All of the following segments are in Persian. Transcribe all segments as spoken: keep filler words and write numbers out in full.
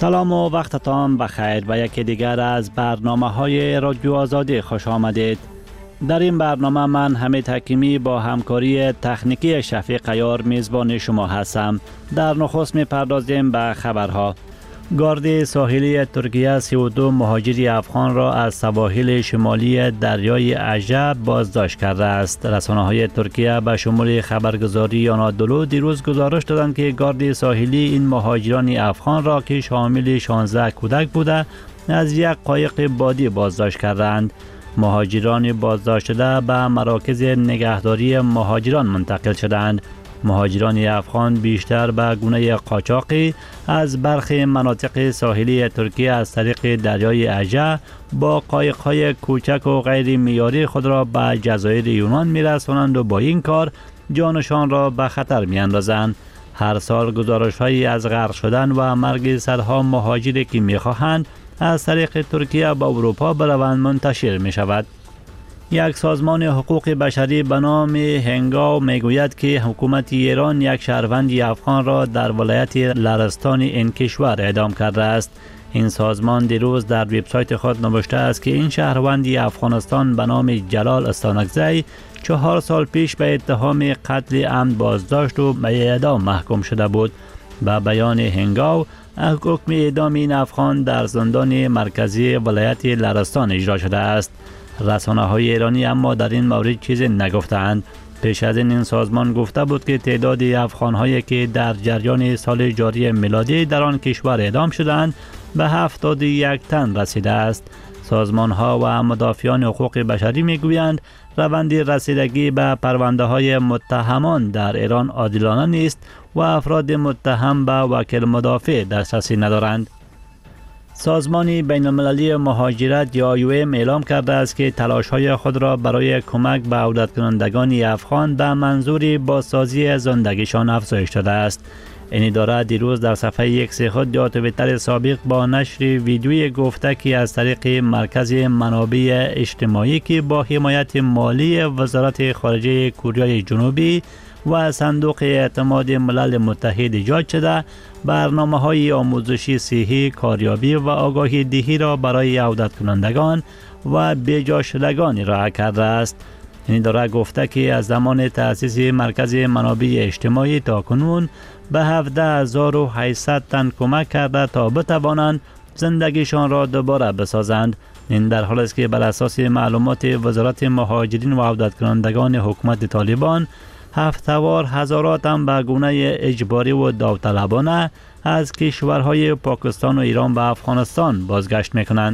سلام و وقتتان بخیر و یکی دیگر از برنامه های رادیو آزادی خوش آمدید. در این برنامه من حمید حکیمی با همکاری تکنیکی شفیق عیار میزبان شما هستم. در نخست میپردازیم به خبرها. گارد ساحلی ترکیه سی و دو مهاجری افغان را از سواحل شمالی دریای اژه بازداشت کرده است. رسانه‌های ترکیه به شمول خبرگزاری آنادولو دیروز گزارش دادند که گارد ساحلی این مهاجران افغان را که شامل شانزده کودک بوده از یک قایق بادی بازداشت کردند. مهاجران بازداشت شده به مراکز نگهداری مهاجران منتقل شدند. مهاجران افغان بیشتر به گونه قاچاقی از برخی مناطق ساحلی ترکیه از طریق دریای اژه با قایق‌های کوچک و غیر معیاری خود را به جزایر یونان می‌رسانند و با این کار جانشان را به خطر می‌اندازند. هر سال گزارش‌هایی از غرق شدن و مرگ صدها مهاجری که می‌خواهند از طریق ترکیه به اروپا بروند منتشر می‌شود. یک سازمان حقوق بشری به نام هنگاو میگوید که حکومت ایران یک شهروند افغان را در ولایت لرستان این کشور اعدام کرده است. این سازمان دیروز در وبسایت خود نوشته است که این شهروند افغانستان به نام جلال استانکزی چهار سال پیش به اتهام قتل عمد بازداشت و به اعدام محکوم شده بود. به بیان هنگاو، حکم اعدام این افغان در زندان مرکزی ولایت لرستان اجرا شده است. رسانه‌های ایرانی اما در این مورد چیزی نگفتند. پیش از این این سازمان گفته بود که تعداد افغان‌هایی که در جریان سال جاری میلادی در آن کشور اعدام شدند به هفتاد و یک تن رسیده است. سازمان‌ها و مدافعان حقوق بشری می‌گویند روند رسیدگی به پرونده‌های متهمان در ایران عادلانه نیست و افراد متهم به وکیل مدافع دسترسی ندارند. سازمان بین المللی مهاجرت یا آی او ام اعلام کرده است که تلاش‌های خود را برای کمک به عودت کنندگان افغان به منظور بازسازی زندگیشان افزایش داده است. این اداره دیروز در صفحه ایکس خود یا توییتر سابق با نشر ویدیویی گفته که از طریق مرکز منابع اجتماعی که با حمایت مالی وزارت خارجه کره جنوبی و صندوق اعتماد ملل متحد ایجاد شده برنامه‌های آموزشی صحی، کاریابی و آگاهی دهی را برای عودت کنندگان و بیجا شدگان ارائه کرده است. این اداره گفته که از زمان تأسیس مرکز منابع اجتماعی تا کنون به هفده هزار و هشتصد تن کمک کرده تا بتوانند زندگیشان را دوباره بسازند. این در حالی است که بر اساس معلومات وزارت مهاجرین و عودت کنندگان حکومت طالبان هفتوار هزارات هم به گونه اجباری و داوطلبانه از کشورهای پاکستان و ایران به افغانستان بازگشت میکنند.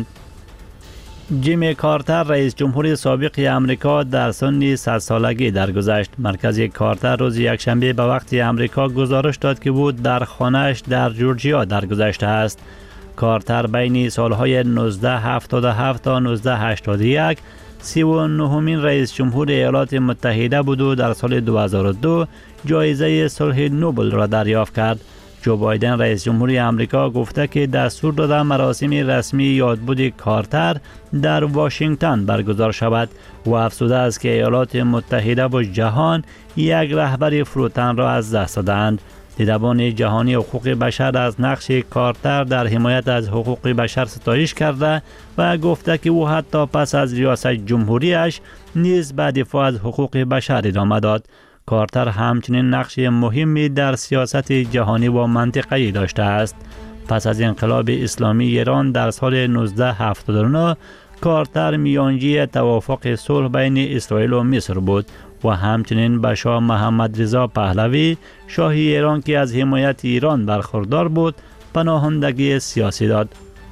جیمی کارتر رئیس جمهور سابق امریکا در سن صد سالگی درگذشت. مرکز کارتر روز یکشنبه به وقت امریکا گزارش داد که بود در خانه‌اش در جورجیا درگذشته است. کارتر بین سالهای نوزده هفتاد و هفت تا نوزده هشتاد و یک سی و نهمین رئیس جمهور ایالات متحده بود و در سال دو هزار و دو جایزه صلح نوبل را دریافت کرد. جو بایدن رئیس جمهور آمریکا گفته که دستور داده مراسم رسمی یادبود کارتر در واشنگتن برگزار شود و افزوده است که ایالات متحده و جهان یک رهبر فروتن را از دست دادند. دیدبان جهانی حقوق بشر از نقش کارتر در حمایت از حقوق بشر ستایش کرده و گفته که او حتی پس از ریاست جمهوریش نیز به دفاع از حقوق بشر ادامه داد. کارتر همچنین نقش مهمی در سیاست جهانی و منطقه‌ای داشته است. پس از انقلاب اسلامی ایران در سال نوزده هفتاد و نه کارتر میانجی توافق صلح بین اسرائیل و مصر بود و همچنین به شاه محمد رضا پهلوی شاه ایران که از حمایت ایران برخوردار بود پناهندگی سیاسی داد.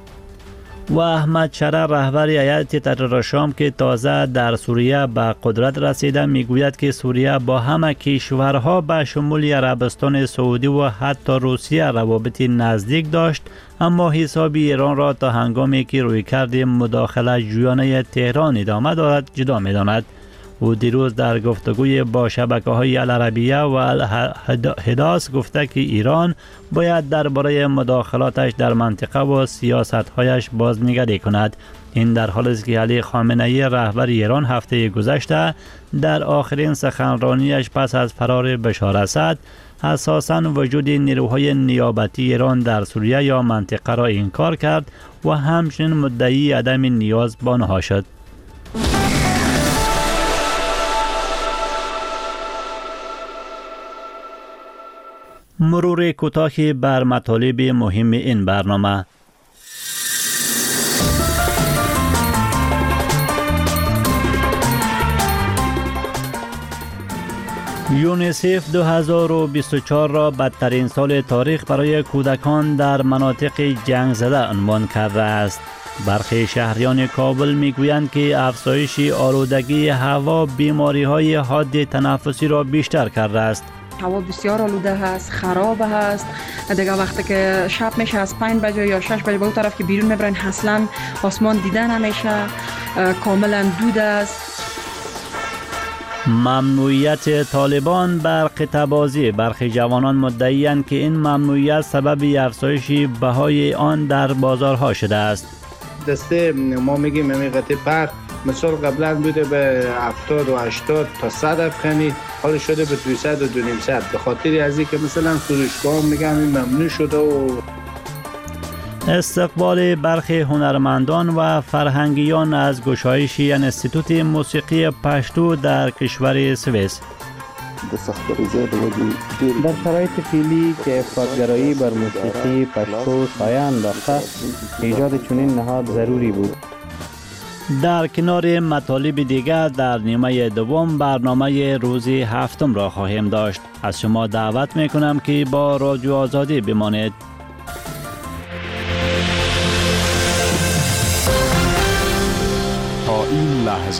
و احمد شرع رهبر هیئت تحریر شام که تازه در سوریه به قدرت رسیده میگوید که سوریه با همه کشورها به شمول عربستان سعودی و حتی روسیه روابط نزدیک داشت، اما حساب ایران را تا هنگامی که رویکرد مداخله جویانه تهران ادامه دارد جدا می‌داند. او دیروز در گفتگوی با شبکه‌های العربیه و الحداث گفته که ایران باید درباره مداخلاتش در منطقه و سیاست‌هایش بازنگری کند. این در حالی است که علی خامنه‌ای رهبر ایران هفته گذشته در آخرین سخنرانیش پس از فرار بشار اسد اساساً وجود نیروهای نیابتی ایران در سوریه یا منطقه را انکار کرد و همچنین مدعی عدم نیاز به آنها شد. مرور کوتاهی بر مطالب مهم این برنامه. یونیسف دو هزار و بیست و چهار را بدترین سال تاریخ برای کودکان در مناطق جنگ زده عنوان کرده است. برخی شهریان کابل میگویند که افزایش آلودگی هوا بیماری‌های حاد تنفسی را بیشتر کرده است. هوا بسیار آلوده هست، خراب هست. دیگه وقتی که شب میشه از پنج بجه یا شش بجه به اون طرف که بیرون میبرن اصلا آسمان دیده نمیشه، کاملا دود است. ممنوعیت طالبان بر قطعه‌بازی. برخی جوانان مدعی‌اند که این ممنوعیت سبب افزایش بهای آن در بازارها شده است. دسته ما میگیم همین قطعه پر مثال قبلا بوده به هفتاد و هشتاد تا صد افغانی، حالا شده به دویست و دو نیم صد. به خاطر از این که مثلا فروشگاه میگم این ممنوع شده. و استقبال برخی هنرمندان و فرهنگیان از گشایش انستیتوت موسیقی پشتو در کشور سوئیس. در شرایط فعلی که افراط‌گرایی بر موسیقی پشتو سایه انداخته، ایجاد چنین نهاد ضروری بود. در کنار مطالب دیگر در نیمه دوم برنامه روز هفتم را خواهیم داشت. از شما دعوت میکنم که با رادیو آزادی بمانید. تا این لحظه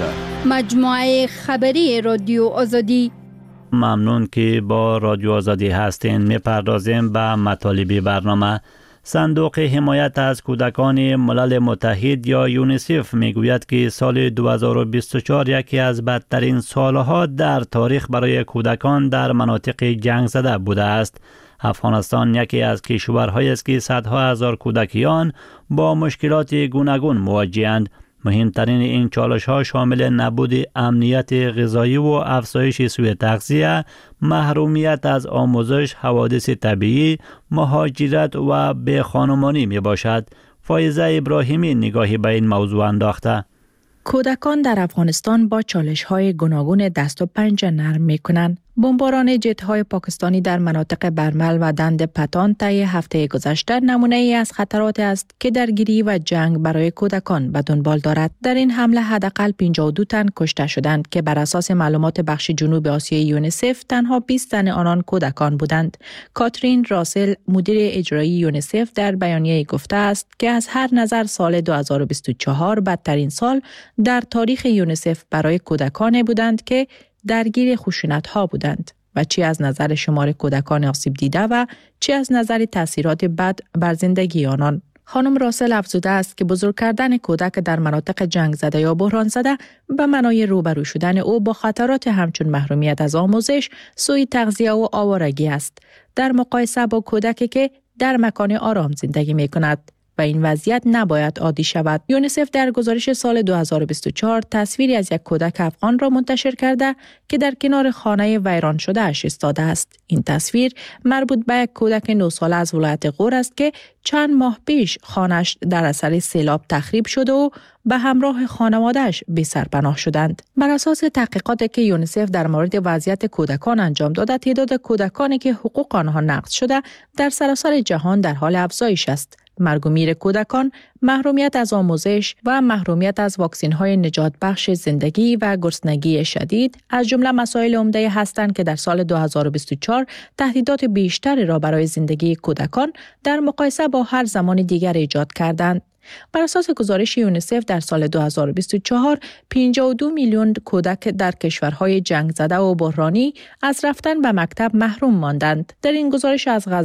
مجموعه خبری رادیو آزادی. ممنون که با رادیو آزادی هستین. میپردازیم به مطالب برنامه. صندوق حمایت از کودکان ملل متحد یا یونیسف میگوید که سال دو هزار و بیست و چهار یکی از بدترین سالها در تاریخ برای کودکان در مناطق جنگ زده بوده است. افغانستان یکی از کشورهایی است که صدها هزار کودکیان با مشکلات گوناگون مواجه‌اند. مهمترین این چالش‌ها شامل نبود امنیت غذایی و افزایش سوء تغذیه، محرومیت از آموزش، حوادث طبیعی، مهاجرت و بی‌خانمانی میباشد. فایزه ابراهیمی نگاهی به این موضوع انداخته. کودکان در افغانستان با چالش‌های گوناگون دست و پنجه نرم می‌کنند. بمباران جت‌های پاکستانی در مناطق برمل و دند پتان طی هفته گذشته نمونه ای از خطرات است که درگیری و جنگ برای کودکان به دنبال دارد. در این حمله حداقل پنجاه و دو تن کشته شدند که بر اساس معلومات بخش جنوب آسیای یونیسف تنها بیست تن آنان کودکان بودند. کاترین راسل مدیر اجرایی یونیسف در بیانیه گفته است که از هر نظر سال دو هزار و بیست و چهار بدترین سال در تاریخ یونیسف برای کودکان بودند که درگیر خشونت‌ها بودند و چی از نظر شمار کودکان آسیب دیده و چی از نظر تاثیرات بد بر زندگی آنان. خانم راسل افزوده است که بزرگ کردن کودک در مناطق جنگ زده یا بحران زده به معنای روبرو شدن او با خطرات همچون محرومیت از آموزش، سوء تغذیه و آوارگی است، در مقایسه با کودکی که در مکان آرام زندگی می‌کند و این وضعیت نباید عادی شود. یونیسف در گزارش سال دو هزار و بیست و چهار تصویری از یک کودک افغان را منتشر کرده که در کنار خانه ویران شده اش ایستاده است. این تصویر مربوط به یک کودک نه ساله از ولایت غور است که چند ماه پیش خانه‌اش در اثر سیلاب تخریب شده و به همراه خانواده‌اش بی سرپناه شدند. بر اساس تحقیقاتی که یونیسف در مورد وضعیت کودکان انجام داده، تعداد کودکانی که حقوق آنها نقض شده در سراسر جهان در حال افزایش است. مرگ و میر کودکان، محرومیت از آموزش و محرومیت از واکسین‌های نجات بخش زندگی و گرسنگی شدید از جمله مسائل عمده هستند که در سال دو هزار و بیست و چهار تهدیدات بیشتری را برای زندگی کودکان در مقایسه با هر زمان دیگر ایجاد کردند. بر اساس گزارش یونیسف در سال دو هزار و بیست و چهار پنجاه و دو میلیون کودک در کشورهای جنگ زده و بحرانی از رفتن به مکتب محروم ماندند. در این گزارش از غزه،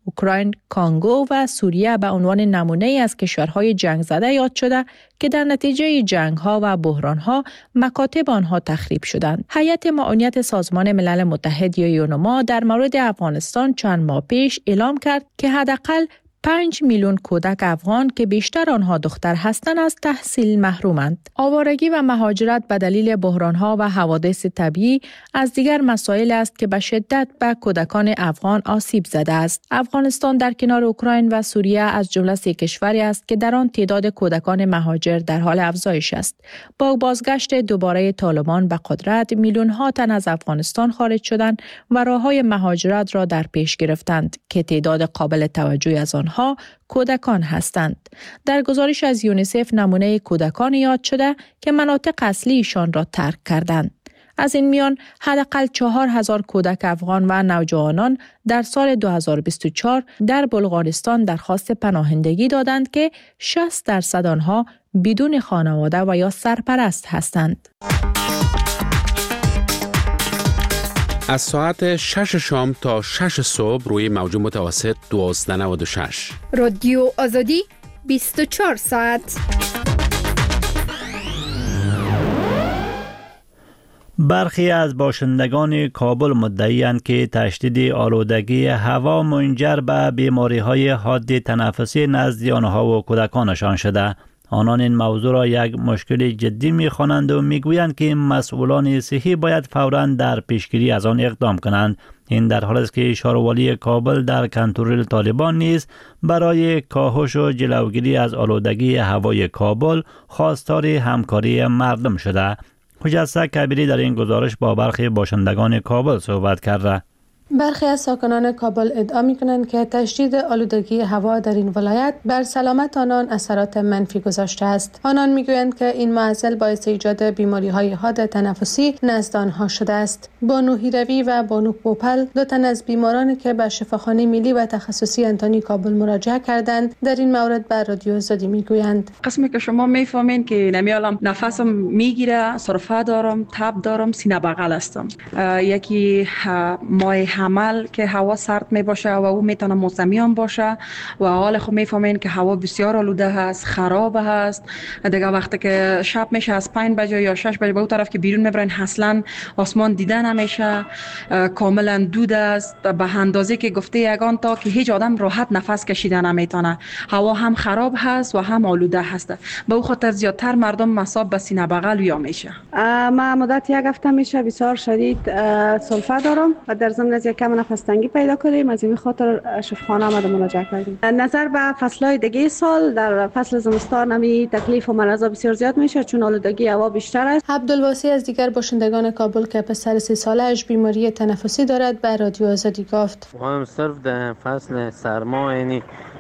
اوکراین، کانگو و سوریه به عنوان نمونه از کشورهای جنگ زده یاد شده که در نتیجه جنگ‌ها و بحران‌ها مکاتب آنها تخریب شدند. هیئت معاونت سازمان ملل متحد یا یونما در مورد افغانستان چند ماه پیش اعلام کرد که حداقل پنج میلیون کودک افغان که بیشتر آنها دختر هستند از تحصیل محرومند. آوارگی و مهاجرت به دلیل بحران‌ها و حوادث طبیعی از دیگر مسائل است که به شدت به کودکان افغان آسیب زده است. افغانستان در کنار اوکراین و سوریه از جمله سه کشوری است که در آن تعداد کودکان مهاجر در حال افزایش است. با بازگشت دوباره طالبان به قدرت، میلیون‌ها تن از افغانستان خارج شدند و راه‌های مهاجرت را در پیش گرفتند که تعداد قابل توجهی از آنها ها کودکان هستند. در گزارش از یونیسف نمونه کودکان یاد شده که مناطق اصلیشان را ترک کردند. از این میان حداقل چهار هزار کودک افغان و نوجوانان در سال دو هزار و بیست و چهار در بلغارستان درخواست پناهندگی دادند که شصت درصد آنها بدون خانواده و یا سرپرست هستند. از ساعت شش شام تا شش صبح روی موج متوسط دوازده نود و شش. رادیو آزادی بیست و چهار ساعت. برخی از باشندگان کابل مدعی‌اند که تشدید آلودگی هوا منجر به بیماری‌های حاد تنفسی نزد آنها و کودکانشان شده. آنان این موضوع را یک مشکل جدی می‌خوانند و می‌گویند که مسئولان صحی باید فوراً در پیشگیری از آن اقدام کنند. این در حالی است که شاروالی کابل در کنترل طالبان نیز برای کاهش و جلوگیری از آلودگی هوای کابل خواستار همکاری مردم شده. حجت کبیری در این گزارش با برخی باشندگان کابل صحبت کرده. برخی از ساکنان کابل ادعا می‌کنند که تشدید آلودگی هوا در این ولایت بر سلامت آنان اثرات منفی گذاشته است. آنان می‌گویند که این معضل باعث ایجاد بیماری‌های حاد تنفسی نزد آنها شده است. بانو هیروی و بانو پوپل، دو تن از بیمارانی که به شفاخانه ملی و تخصصی انتونی کابل مراجعه کردند، در این مورد بر رادیو آزادی می‌گویند: قسمی که شما می‌فهمین که نمیالم نفسم میگیره، سرفه دارم، تب دارم، سینه بغل هستم. یکی ماه حمل که هوا سرد می باشه و او میتونه موسمی هم باشه و حال خود میفهمین که هوا بسیار آلوده هست، خراب هست. دیگه وقتی که شب میشه از پنج بجه یا شش بجه به اون طرف که بیرون میبرین اصلا آسمان دیده نمیشه، کاملا دود است به اندازه که گفته یگان تا که هیچ آدم راحت نفس کشیدن نمیتونه. هوا هم خراب هست و هم آلوده هست. به اون خاطر زیادتر مردم مصاب به سینه بغل یا میشه. ما مدت یک هفته میشه بسیار شدید سلفه دارم و در ضمن از یک کم نفس تنگی پیدا کردیم. از این خاطر شفاخانه آمده مراجعه کردیم. نظر به فصلهای دیگه سال در فصل زمستان همی تکلیف و مرضا بسیار زیاد میشه چون آلودگی هوا بیشتر است. عبدالواسی از دیگر باشندگان کابل که پسر سه سالش بیماری تنفسی دارد به رادیو آزادی گفت: هم صرف در فصل سرما یعنی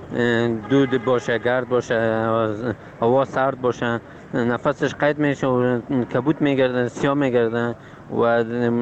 دود باشه، گرد باشه، هوا سرد باشه، نفسش قید میشه و کبود میگرده، سیاه میگرده و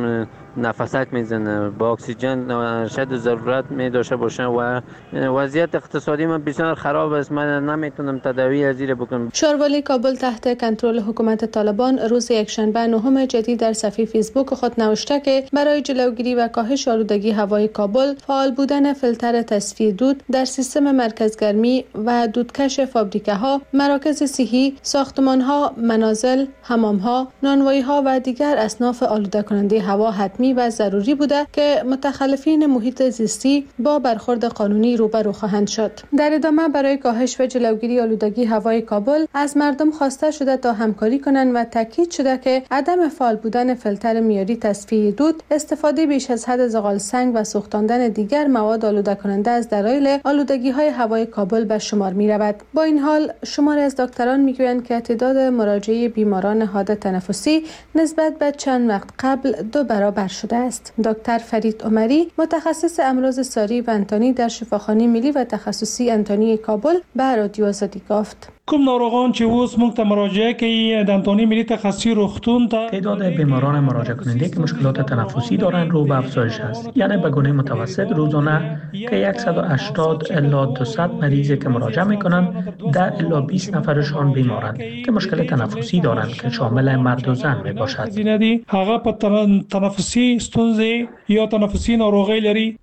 نفسک میزنه، با اکسیژن شد ضرورت می داشته باشه و وضعیت اقتصادی من بسیار خراب است. من نمیتونم تداوی از این بکنم. شاروالی کابل تحت کنترل حکومت طالبان روز یکشنبه نهم جدید در صفحه فیسبوک خود نوشته که برای جلوگیری و کاهش آلودگی هوای کابل، فعال بودن فیلتر تصفیه دود در سیستم مرکزگرمی و دودکش فابریکه ها، مراکز صحی، ساختمان ها، منازل، حمام ها، نانوایی ها و دیگر اصناف آلوده کننده هوا حتمی و ضروری بوده که متخلفین محیط زیستی با برخورد قانونی روبرو خواهند شد. در ادامه برای کاهش و جلوگیری آلودگی هوای کابل از مردم خواسته شده تا همکاری کنند و تاکید شده که عدم فعال بودن فیلتر معیاری تصفیه دود، استفاده بیش از حد زغال سنگ و سوختاندن دیگر مواد آلوده کننده از دلایل آلودگی های هوای کابل به شمار می رود. با این حال شماری از دکتران میگویند که تعداد مراجعه بیماران حاد تنفسی نسبت به چند وقت قبل دو برابر شده است. دکتر فرید عمری، متخصص امراض ساری و انتانی در شفاخانه ملی و تخصصی انتانی کابل به رادیو آزادی گفت: کوم ناروغان چې اوس موږ ته مراجعه کوي د انتونی ملی تخصصی روغتون ته تعداد بیماران مراجعه کننده که مشکلات تنفسی دارند رو به افزایش است. یعنی به گونه متوسط روزانه که صد و هشتاد الی دویست مریضی که مراجعه میکنند ده الی بیست نفرشان بیمارند که مشکل تنفسی دارند که شامل مرد و زن می باشد. هغه په تنفسی ستونزې یا تنفسی ناروغی لري.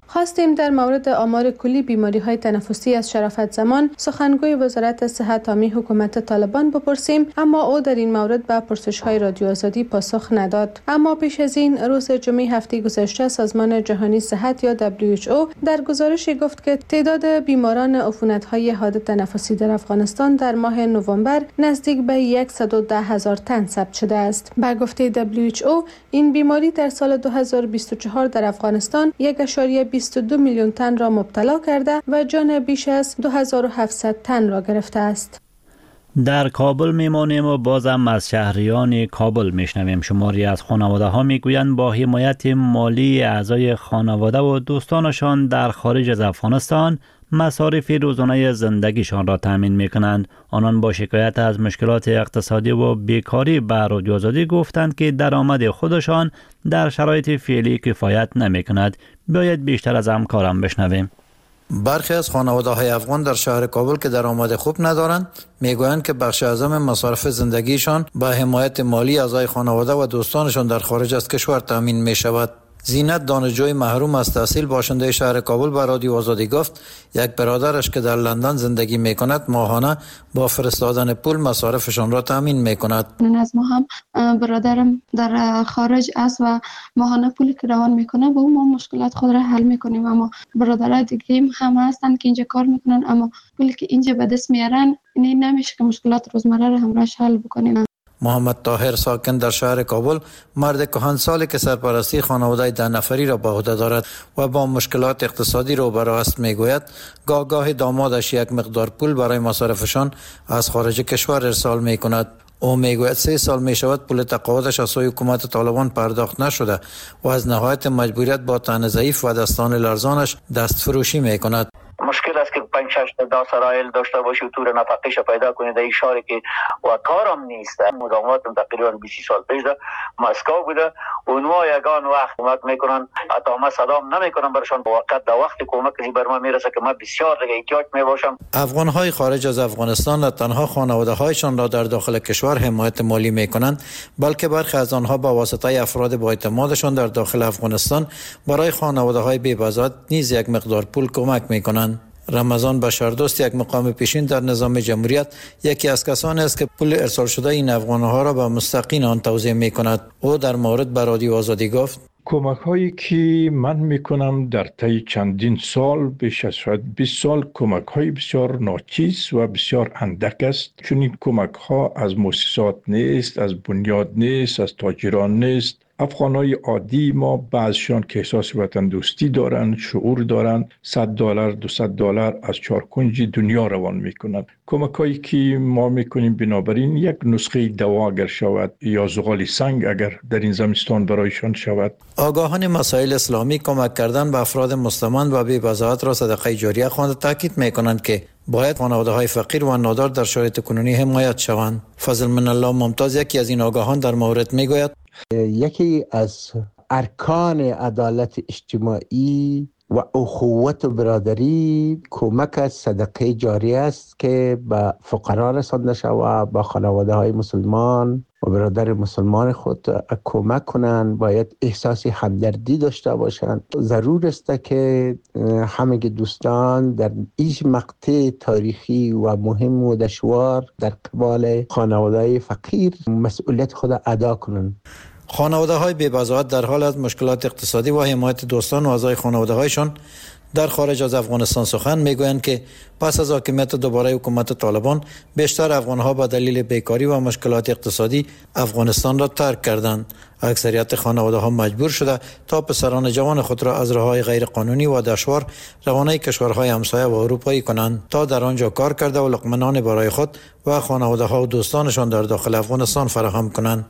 خواستیم در مورد آمار کلی بیماری های تنفسی از شرافت زمان سخنگوی وزارت صحت عامه حکومت طالبان بپرسیم، اما او در این مورد به پرسش های رادیو آزادی پاسخ نداد. اما پیش از این روز جمعه هفته گذشته سازمان جهانی صحت یا دبلیو اچ او در گزارشی گفت که تعداد بیماران عفونت های حاد تنفسی در افغانستان در ماه نوامبر نزدیک به صد و ده هزار تن ثبت شده است. با گفته دبلیو اچ او این بیماری در سال دو هزار و بیست و چهار در افغانستان یک ممیز بیست و دو میلیون تن را مبتلا کرده و جان بیش از دو هزار و هفتصد تن را گرفته است. در کابل میمانیم و بازم از شهریان کابل میشنویم. شماری از خانواده ها میگویند با حمایت مالی اعضای خانواده و دوستانشان در خارج از افغانستان مصارف روزانه زندگیشان را تامین میکنند. آنان با شکایت از مشکلات اقتصادی و بیکاری به رادیو آزادی گفتند که درآمد خودشان در شرایط فعلی کفایت نمیکند. بیاید بیشتر از همکارم بشنویم. برخی از خانواده های افغان در شهر کابل که درآمد خوب ندارند میگویند که بخش اعظم مصارف زندگیشان با حمایت مالی اعضای خانواده و دوستانشان در خارج از کشور تامین می شود. زینت دانشجوی محروم از تحصیل باشنده شهر کابل به رادیو آزادی گفت یک برادرش که در لندن زندگی می کند ماهانه با فرستادن پول مصارفشان را تامین می کند. از ما هم برادرم در خارج است و ماهانه پولی که روان میکنه با اون ما مشکلات خود را حل میکنیم، اما برادرای دیگه هم هستن که اینجا کار میکنن اما پولی که اینجا به دست میارن این نمیشه که مشکلات روزمره را همراهش حل بکنیم. محمد طاهر ساکن در شهر کابل مرد کهنسالی که سرپرستی خانواده ده نفری را به عهده دارد و با مشکلات اقتصادی روبرو است میگوید گاه گاه دامادش یک مقدار پول برای مصارفشان از خارج کشور ارسال میکند. او میگوید سه سال می شود پول تقاعدش از سوی حکومت طالبان پرداخت نشده و از نهایت مجبوریت با تن ضعیف و دستان لرزانش دست فروشی می کند. مشکل است که پنج شش تا سرایل داشته باشی و طور نفقیش پیدا کنی در این شهری که و کارم نیست. مداوماتم تقریبا بیست سال پیش ده مسکو بوده. اونها یگان وقت کمک میکنن، حتی ما صدام نمیکنن برشان با وقت در وقت کمکی بر ما میرسه که ما بسیار دیگه احتیاج میباشم. افغان‌های خارج از افغانستان نه تنها خانواده‌هایشان را در داخل کشور حمایت مالی میکنند، بلکه برخی از آنها با واسطه افراد با اعتمادشان در داخل افغانستان برای خانواده‌های بی‌بزاعت نیز یک مقدار پول کمک میکنند. رمضان بشردوست یک مقام پیشین در نظام جمهوریت یکی از کسانی است که پول ارسال شده این افغان‌ها را به مستحقین آن توزیع می‌کند. او در مورد به رادیو آزادی گفت کمک هایی که من میکنم در طی چندین سال بیش از شاید بیست سال کمک های بسیار ناچیز و بسیار اندک است، چون این کمک ها از مؤسسات نیست، از بنیاد نیست، از تاجران نیست. افغانای عادی ما بعضشان که احساس وطن دوستی دارند، شعور دارند، صد دلار دویست دلار از چهار کنج دنیا روان میکنند. کمک هایی که ما میکنیم بنابراین یک نسخه دوا اگر شود یا زغال سنگ اگر در این زمستان برایشان شود. آگاهان مسائل اسلامی کمک کردن به افراد مستمند و بی‌بضاعت را صدقه جاریه خوانده تاکید میکنند که باید خانواده‌های فقیر و نادار در شرایط کنونی حمایت شوند. فضل من الله ممتاز یکی از این آگاهان در مورد میگوید یکی از ارکان عدالت اجتماعی و اخوت و برادری کمک از صدقه جاریه است که به فقرا رسانده شود، با خانواده های مسلمان و برادر مسلمان خود کمک کنند. باید احساس همدردی داشته باشند. ضرور است که همه دوستان در این مقطع تاریخی و مهم و دشوار در قبال خانواده فقیر مسئولیت خود ادا کنند. خانواده های بی‌بضاعت در حال از مشکلات اقتصادی و حمایت دوستان و اعضای خانواده هایشان در خارج از افغانستان سخن میگویند که پس از حاکمیت دوباره حکومت طالبان بیشتر افغانها به دلیل بیکاری و مشکلات اقتصادی افغانستان را ترک کردند. اکثریت خانواده ها مجبور شده تا پسران جوان خود را از راههای غیر قانونی و دشوار روانه کشورهای همسایه و اروپایی کنند تا در آنجا کار کرده و لقمه برای خود و خانواده ها و دوستانشان در داخل افغانستان فراهم کنند.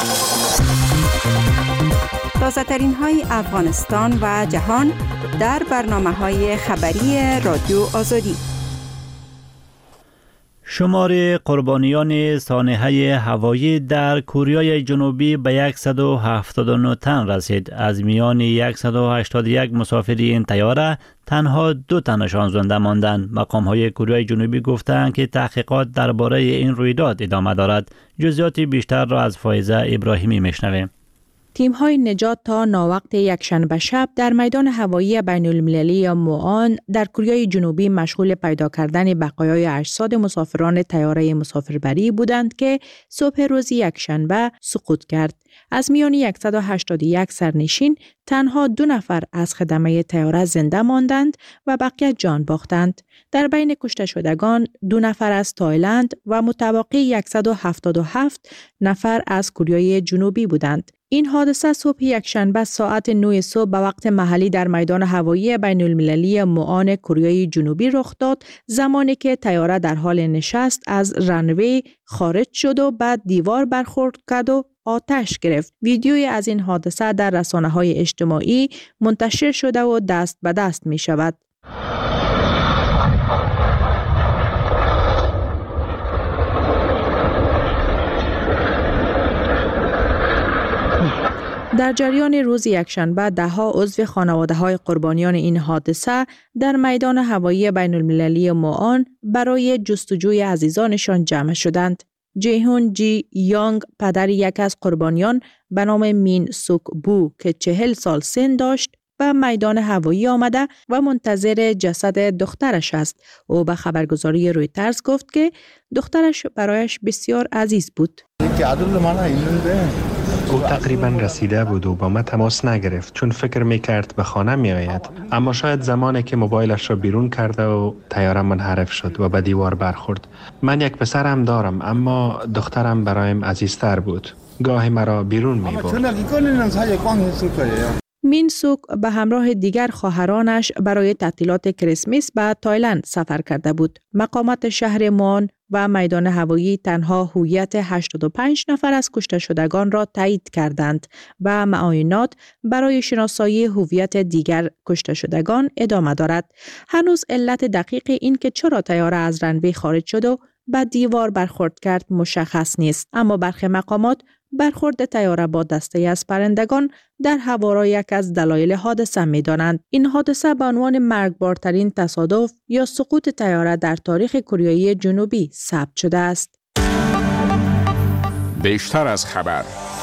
تازه ترین های افغانستان و جهان در برنامه های خبری رادیو آزادی. شمار قربانیان سانحه هوایی در کره جنوبی به صد و هفتاد و نه تن رسید. از میان صد و هشتاد و یک مسافر این طیاره تنها دو تنشان زنده ماندند. مقام های کره جنوبی گفتند که تحقیقات درباره این رویداد ادامه دارد. جزئیات بیشتر را از فائزه ابراهیمی میشنویم. تیم‌های نجات تا ناوقت یکشنبه شب در میدان هوایی بین المللی موآن در کره جنوبی مشغول پیدا کردن بقایای اجساد مسافران طیاره مسافربری بودند که صبح روز یکشنبه سقوط کرد. از میان صد و هشتاد و یک سرنشین تنها دو نفر از خدمه طیاره زنده ماندند و بقیه جان باختند. در بین کشته شدگان دو نفر از تایلند و متبقی صد و هفتاد و هفت نفر از کره جنوبی بودند. این حادثه صبح یکشنبه ساعت نه صبح به وقت محلی در میدان هوایی بین المللی موآن کره جنوبی رخ داد، زمانی که طیاره در حال نشست از رنوی خارج شد و بعد دیوار برخورد کرد و آتش گرفت. ویدیوی از این حادثه در رسانه‌های اجتماعی منتشر شده و دست به دست می شود. در جریان روز یکشنبه ده‌ها عضو خانواده‌های قربانیان این حادثه در میدان هوایی بین المللی موآن برای جستجوی عزیزانشان جمع شدند. جیهون جی یانگ پدر یک از قربانیان به نام مین سوک بو که چهل سال سن داشت و میدان هوایی آمده و منتظر جسد دخترش است. او به خبرگزاری رویترز گفت که دخترش برایش بسیار عزیز بود. او تقریبا رسیده بود و با من تماس نگرفت چون فکر میکرد به خانه می آید. اما شاید زمانی که موبایلش را بیرون کرده و طیاره منحرف شد و به دیوار برخورد. من یک پسرم دارم اما دخترم برایم عزیزتر بود. گاهی مرا بیرون می برد. مین سوک به همراه دیگر خواهرانش برای تعطیلات کریسمس به تایلند سفر کرده بود. مقامات شهر موآن و میدان هوایی تنها هویت هشتاد و پنج نفر از کشته شدگان را تایید کردند و معاینات برای شناسایی هویت دیگر کشته شدگان ادامه دارد. هنوز علت دقیق این که چرا طیاره از رنوی خارج شد و به دیوار برخورد کرد مشخص نیست، اما برخی مقامات برخورد طیاره با دسته از پرندگان در هوا را یک از دلایل حادثه می دانند. این حادثه به عنوان مرگبارترین تصادف یا سقوط طیاره در تاریخ کره جنوبی ثبت شده است. بیشتر از خبر.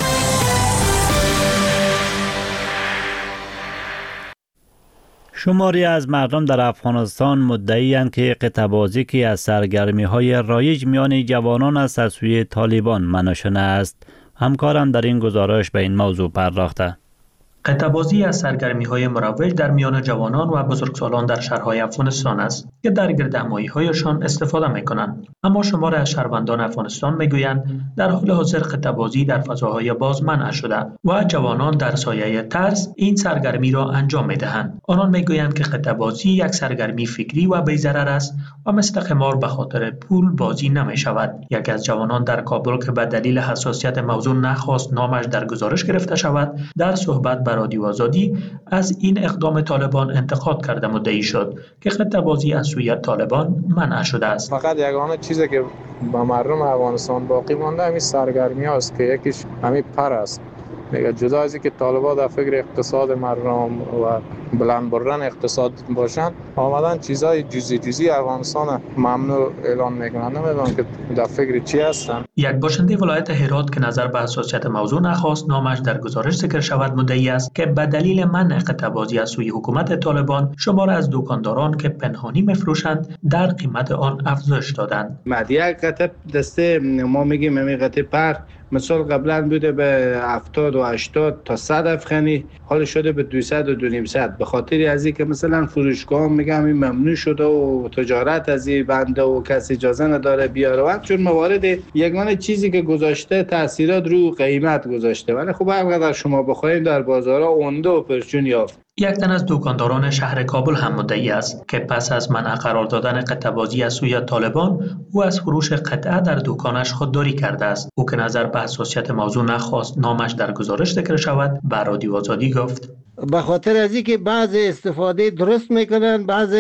شماری از مردم در افغانستان مدعی‌اند که قطعه‌بازی که از سرگرمی‌های رایج میان جوانان است از سوی طالبان منع شده است. همکارم در این گزارش به این موضوع پرداخته. قطعه‌بازی از سرگرمی‌های مروج در میان جوانان و بزرگسالان در شهرهای افغانستان است که در گردهمایی‌هایشان استفاده می‌کنند. اما شمار از شهروندان افغانستان می‌گویند در حال حاضر قطعه‌بازی در فضاهای باز منع شده و جوانان در سایه ترس این سرگرمی را انجام می‌دهند. آنان می‌گویند که قطعه‌بازی یک سرگرمی فکری و بی‌ضرر است و مثل قمار به خاطر پول بازی نمی‌شود. یکی از جوانان در کابل که به دلیل حساسیت موضوع نخواست نامش در گزارش گرفته شود، در صحبت رادیو آزادی از این اقدام طالبان انتقاد کرده مدعی شد که قطعه‌بازی از سوی طالبان منع شده است. فقط یگانه چیزی که با مردم افغانستان باقی مانده همین سرگرمی است که یکیش همین پر است. دیگه جدا از اینکه طالبان در فکر اقتصاد مردم و بلند بردن اقتصاد باشن، آمدن چیزای جزئی جزئی افغانستان ممنوع اعلان میکنن. نمیدونم که در فکر چی هستن. یک باشنده ولایت هرات که نظر به حساسیت موضوع نخواست نامش در گزارش ذکر شود مدعی است که به دلیل منع قطعه‌بازی از سوی حکومت طالبان شمار از دکانداران که پنهانی میفروشند در قیمت آن افزایش دادند. مدیه قطعه دسته ما میگیم همین قطعه پر مثال قبلا بوده به هفتاد و هشتاد تا صد افغانی، حال شده به دویست و دویست. به خاطر از این که مثلا فروشگاه میگم این ممنوع شده و تجارت از این بنده و کسی اجازه نداره بیاره وقت، چون موارد یگانه چیزی که گذاشته تاثیرات رو قیمت گذاشته. ولی خب هرقدر شما بخواید در بازارها اونده و پرچون یافت. یک تن از دکانداران شهر کابل هم مدعی است که پس از منع قرار دادن قطعه‌بازی از سوی طالبان او از فروش قطعه در دکانش خودداری کرده است. او که نظر به حساسیت موضوع نخواست نامش در گزارش ذکر شود به رادیو آزادی گفت به خاطر از اینکه بعض استفاده درست میکنن بعض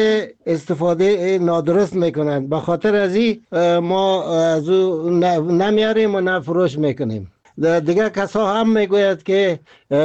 استفاده نادرست میکنن، به خاطر از این ما از او نمیاریم و نفروش میکنیم. دیگر کسا هم میگوید که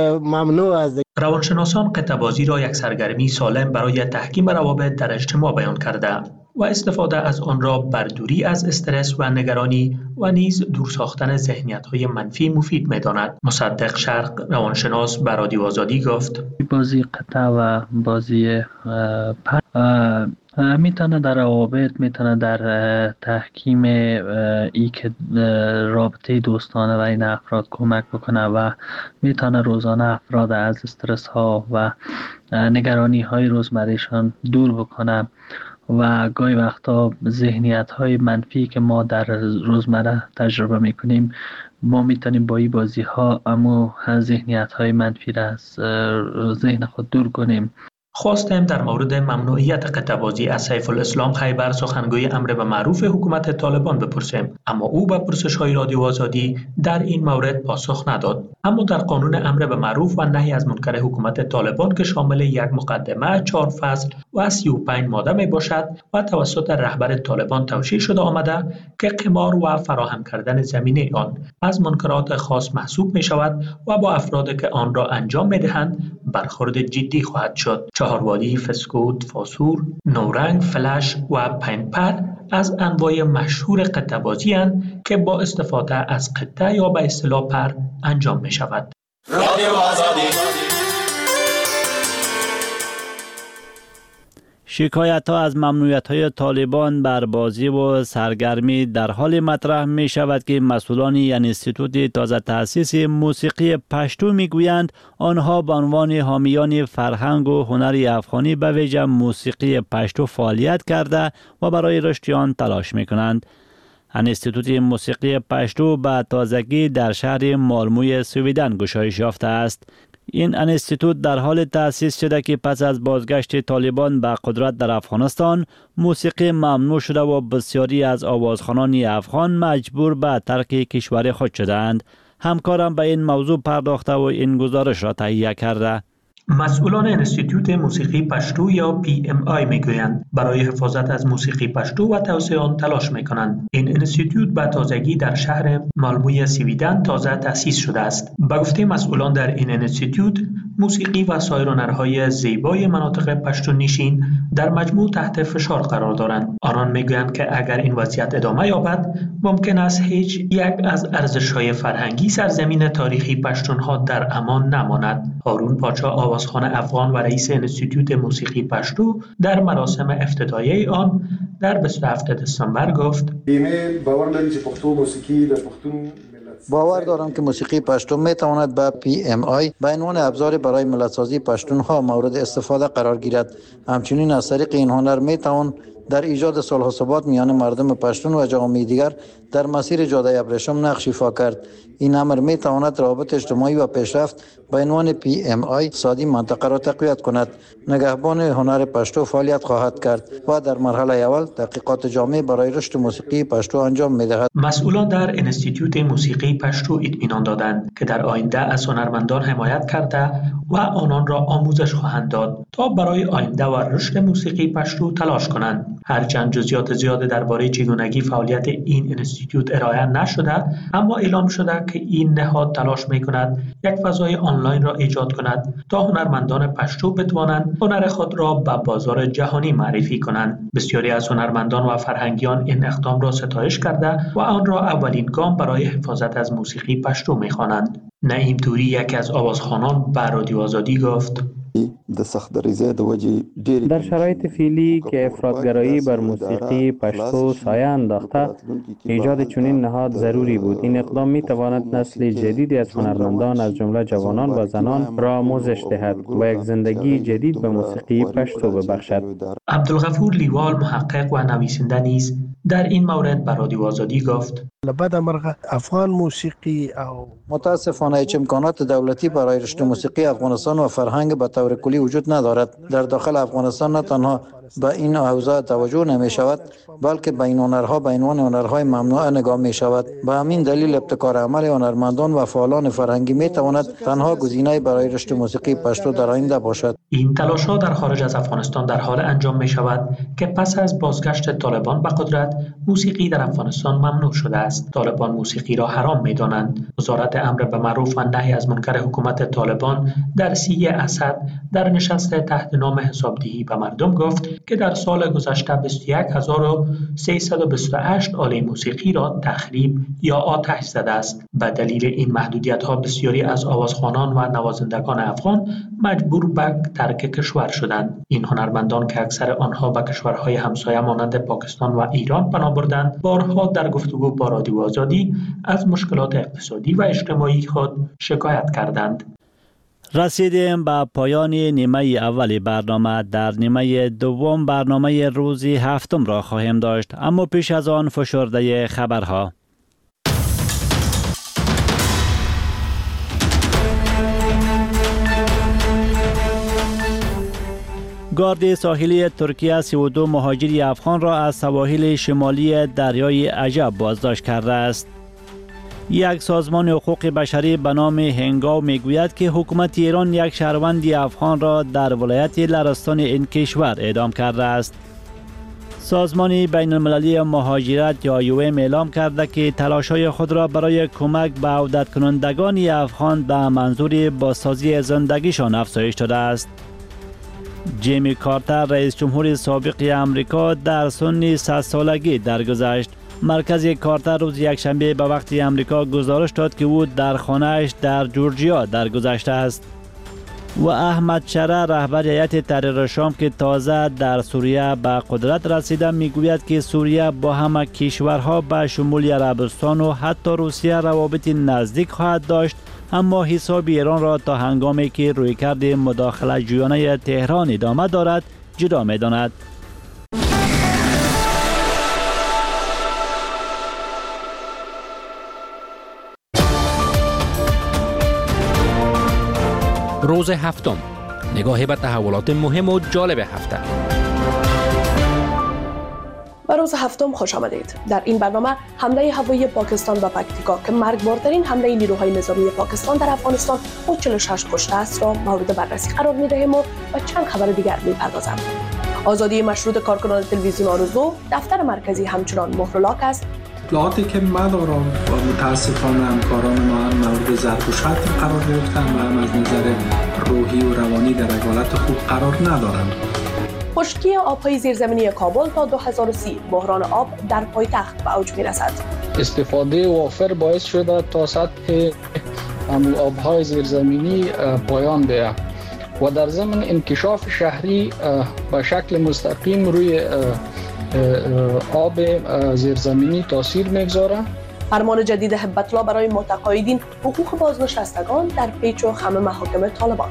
ممنوع است. روانشناسان قطعه‌بازی را یک سرگرمی سالم برای تحکیم روابط در اجتماع بیان کرده. و استفاده از آن را بر دوری از استرس و نگرانی و نیز دور ساختن ذهنیت‌های منفی مفید می‌داند. مصدق شرق روانشناس به رادیو آزادی گفت: بازی قطع و بازی پر میتونه در روابط، میتونه در تحکیم ای که رابطه دوستانه بین افراد کمک بکنه و میتونه روزانه افراد از استرس ها و نگرانی های روزمرهشان دور بکنه و گاهی وقتا ذهنیت های منفی که ما در روزمره تجربه میکنیم ما میتونیم با این بازی ها امو ذهنیت های منفی را از ذهن خود دور کنیم. خواستیم در مورد ممنوعیت قطع‌بازی از سیف الاسلام خیبر سخنگوی امر به معروف حکومت طالبان بپرسیم، اما او به پرسش‌های رادیو آزادی در این مورد پاسخ نداد. اما در قانون امر به معروف و نهی از منکر حکومت طالبان که شامل یک مقدمه، چهار فصل و سی و پنج ماده می باشد و توسط رهبر طالبان توشیح شده آمده که قمار و فراهم کردن زمینه آن از منکرات خاص محسوب می شود و با افرادی که آن را انجام می دهند برخورد جدی خواهد شد. چهاروالی، فسکوت، فاسور، نورنگ، فلش و پنپر از انواع مشهور قطعه بازی هستند که با استفاده از قطعه یا به اصطلاح پر انجام می شود. رادیو آزادی. شکایت ها از ممنوعیت های طالبان بر بازی و سرگرمی در حال مطرح می شود که مسئولان انستیتوت تازه تأسیس موسیقی پشتو می گویند آنها به عنوان حامیان فرهنگ و هنر افغانی به ویژه موسیقی پشتو فعالیت کرده و برای رشد آن تلاش می کنند. انستیتوت موسیقی پشتو به تازگی در شهر مالموی سویدن گشایش یافته است. این انستیتوت در حال تأسیس شده که پس از بازگشت طالبان به قدرت در افغانستان موسیقی ممنوع شده و بسیاری از آوازخوانان افغان مجبور به ترک کشور خود شدند. همکارم به این موضوع پرداخته و این گزارش را تهیه کرده. مسئولان انستیتوت موسیقی پشتو یا پی ام آی میگویند برای حفاظت از موسیقی پشتو و توسعه آن تلاش میکنند. این انستیتوت به تازگی در شهر مالموی سویدن تازه تأسیس شده است. به گفته مسئولان در این انستیتوت موسیقی و سایر هنرهای زیبای مناطق پشتو نشین در مجموع تحت فشار قرار دارند. آنان میگویند که اگر این وضعیت ادامه یابد ممکن است هیچ یک از ارزش‌های فرهنگی سرزمین تاریخی پشتونها در امان نماند. هارون پاچا آوازخوان افغان و رئیس انستیتوت موسیقی پشتو در مراسم افتتاحیه آن در بیست و هفتم دسامبر گفت: باور دارم که موسیقی پشتو می تواند به پی ام آی به عنوان ابزار برای ملت‌سازی پشتونها مورد استفاده قرار گیرد. همچنین از طریق این هنر می توان در ایجاد صلح و ثبات میان مردم پشتون و جوامع دیگر در مسیر جاده ابریشم نقش ایفا کرد. این امر می تواند روابط اجتماعی و پیشرفت به عنوان پی ام آی اقتصادی منطقه را تقویت کند. نگهبان هنر پشتو فعالیت خواهد کرد و در مرحله اول تحقیقات جامع برای رشد موسیقی پشتو انجام می دهد. مسئولان در انستیتوت موسیقی پشتو اطمینان دادند که در آینده از هنرمندان حمایت کرده و آنان را آموزش خواهند داد تا برای آینده و رشد موسیقی پشتو تلاش کنند. هرچند جزئیات زیاد درباره چگونگی فعالیت این انستیتوت ارائه نشده، اما اعلام شده که این نهاد تلاش می‌کند یک فضای آنلاین را ایجاد کند تا هنرمندان پشتو بتوانند هنر خود را به بازار جهانی معرفی کنند. بسیاری از هنرمندان و فرهنگیان این اقدام را ستایش کرده و آن را اولین گام برای حفاظت از موسیقی پشتو می‌خوانند. نعیم توری یکی از آوازخوانان به رادیو آزادی گفت: در شرایط فعلی که افراطگرایی بر موسیقی پشتو سایه انداخته، ایجاد چنین نهاد ضروری بود. این اقدام می تواند نسل جدیدی از هنرمندان از جمله جوانان و زنان را آموزش دهد و یک زندگی جدید به موسیقی پشتو ببخشد. عبدالغفور لیوال محقق و نویسنده نیز در این مورد به رادیو آزادی گفت: افغان موسیقی او متاسفانه هیچ امکانات دولتی برای رشد موسیقی افغانستان و فرهنگ به طور کلی وجود ندارد. در داخل افغانستان نه تنها به این حوزه توجه نمی شود، بلکه به این هنرها به عنوان هنرهای ممنوعه نگاه می شود. به همین دلیل ابتکار عمل هنرمندان و فعالان فرهنگی می تواند تنها گزینه برای رشد موسیقی پشتو در آینده باشد. این تلاش‌ها در خارج از افغانستان در حال انجام می شود که پس از بازگشت طالبان به قدرت موسیقی در افغانستان ممنوع شده است. است. طالبان موسیقی را حرام می‌دانند. وزارت امر به معروف و نهی از منکر حکومت طالبان در سیه اسد در نشست تحت نام حسابدهی به مردم گفت که در سال گذشته بیست و یک هزار و سیصد و بیست و هشت آله موسیقی را تخریب یا آتش زده است. به دلیل این محدودیت‌ها بسیاری از آوازخوانان و نوازندگان افغان مجبور به ترک کشور شدند. این هنرمندان که اکثر آنها به کشورهای همسایه مانند پاکستان و ایران پناه بردند، بارها در گفتگو با رادیو آزادی از مشکلات اقتصادی و اجتماعی خود شکایت کردند. رسیدیم به پایان نیمه اول برنامه. در نیمه دوم برنامه روزی هفتم را خواهیم داشت، اما پیش از آن فشرده خبرها. گارد ساحلی ترکیه سی و دو مهاجری افغان را از سواحل شمالی دریای عجب بازداشت کرده است. یک سازمان حقوق بشری به نام هنگاو میگوید که حکومت ایران یک شهروند افغان را در ولایت لرستان این کشور اعدام کرده است. سازمان بین المللی مهاجرت یا یو ام اعلام کرده که تلاش‌های خود را برای کمک به عودت کنندگان افغان به منظور بازسازی زندگیشان افزایش داده است. جیمی کارتر رئیس جمهور سابق امریکا در سن صد سالگی درگذشت. مرکز کارتر روز یکشنبه به وقت امریکا گزارش داد که او در خانه‌اش در جورجیا درگذشته است. و احمد شره رهبر هیئت تحریر شام که تازه در سوریه به قدرت رسیده میگوید که سوریه با همه کشورها به شمول عربستان و حتی روسیه روابط نزدیک خواهد داشت، اما حساب ایران را تا هنگامی که رویکرد مداخله جویانه تهران ادامه دارد جدا می‌داند. روز هفتم، نگاهی به تحولات مهم و جالب هفته. به روز هفتم خوش آمدید. در این برنامه حمله هوایی پاکستان به پکتیکا که مرگبارترین حمله نیروهای نظامی پاکستان در افغانستان با چهل و شش کشته است را مورد بررسی قرار می‌دهیم و به چند خبر دیگر می‌پردازیم. آزادی مشروط کارکنان تلویزیون آرزو، دفتر مرکزی همچنان مهر لاک است. اطلاعاتی که من دارم و متاسفانه همکاران ما هم مورد ضرب و شتم قرار گرفتن و هم از نظر روحی و روانی در حالت خوب قرار ندارند. خشکی آب‌های زیرزمینی کابل تا دو هزار و سی، بحران آب در پایتخت به اوج می‌رسد. استفاده وافر باعث شده تا سطح آب‌های زیرزمینی پایان بیاید و در ضمن انکشاف شهری به شکل مستقیم روی آب زیرزمینی تاثیر می‌گذارد. فرمان جدید هبت‌الله برای متقاعدین حقوق بازنشستگان در پیچ و خم محاکم طالبان.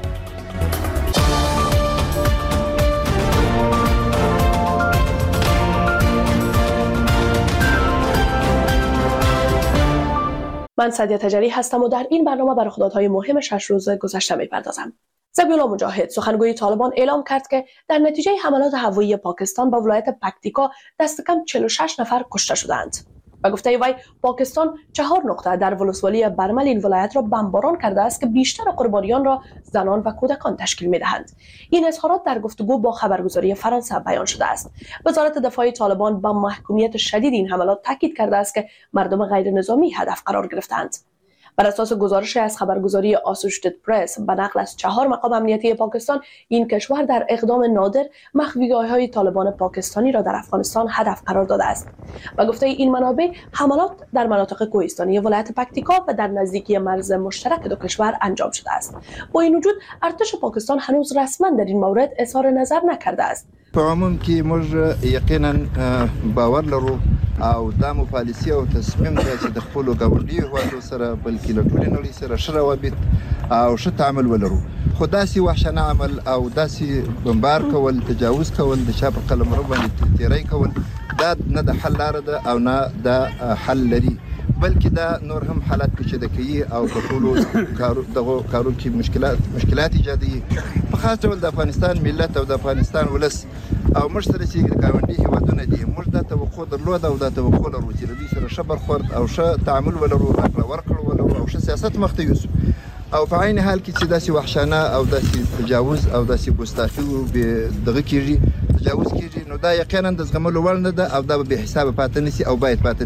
من سعدیه تجری هستم و در این برنامه به رخدادهای مهم شش روز گذشته می‌پردازم. ذبیح‌الله مجاهد سخنگوی طالبان اعلام کرد که در نتیجه حملات هوایی پاکستان به ولایت پکتیکا دست کم چهل و شش نفر کشته شدند. به گفته وی پاکستان چهار نقطه در ولسوالی برمل این ولایت را بمباران کرده است که بیشتر قربانیان را زنان و کودکان تشکیل می‌دهند. این اظهارات در گفتگو با خبرگزاری فرانسه بیان شده است. وزارت دفاع طالبان با محکومیت شدید این حملات تاکید کرده است که مردم غیر نظامی هدف قرار گرفتند. بر اساس گزارش از خبرگزاری آسوشیتد پرس به نقل از چهار مقام امنیتی پاکستان، این کشور در اقدام نادر مخفیگاه‌های طالبان پاکستانی را در افغانستان هدف قرار داده است. و گفته این منابع حملات در مناطق کوهستانی ولایت پکتیکا و در نزدیکی مرز مشترک دو کشور انجام شده است. با این وجود ارتش پاکستان هنوز رسما در این مورد اظهار نظر نکرده است. په عموم کې موږ یقینا باور لرو او دا مو پالیسي او تصمیم دی چې د خپلو ګاونډیو هیوادو سره بلکې له ټولې نړۍ سره ښه روابط او ښه تعامل ولرو، خو داسې وحشانه عمل او داسې بمبار کول، تجاوز کول، د چا په قلمرو باندې تیری کول، دا نه د حل لاره ده او نه د حل لري، بلکې دا نور هم حالات پیچیده کوي او په ټولو کارو دغو کارو کې مشکلات مشکلات ایجادوي. په خاص ډول د افغانستان ملت او د افغانستان ولس او موږ سره چې ګاونډي هیوادونه دي، موږ دا توقع درلوده او دا توقع لرو چې د دوی سره ښه برخورد او ښه تعامل ولرو، راکړه ورکړه ولرو او ښه سیاست مخ ته یوسو. او په عین حال کې چې داسې وحشانه او داسې تجاوز او داسې ګستاخي دغه کېږي، تجاوز کېږي، نو دا یقینا د زغملو وړ نه ده او دا به بې حسابه پاتې نه شي او باید پاتې نه شي.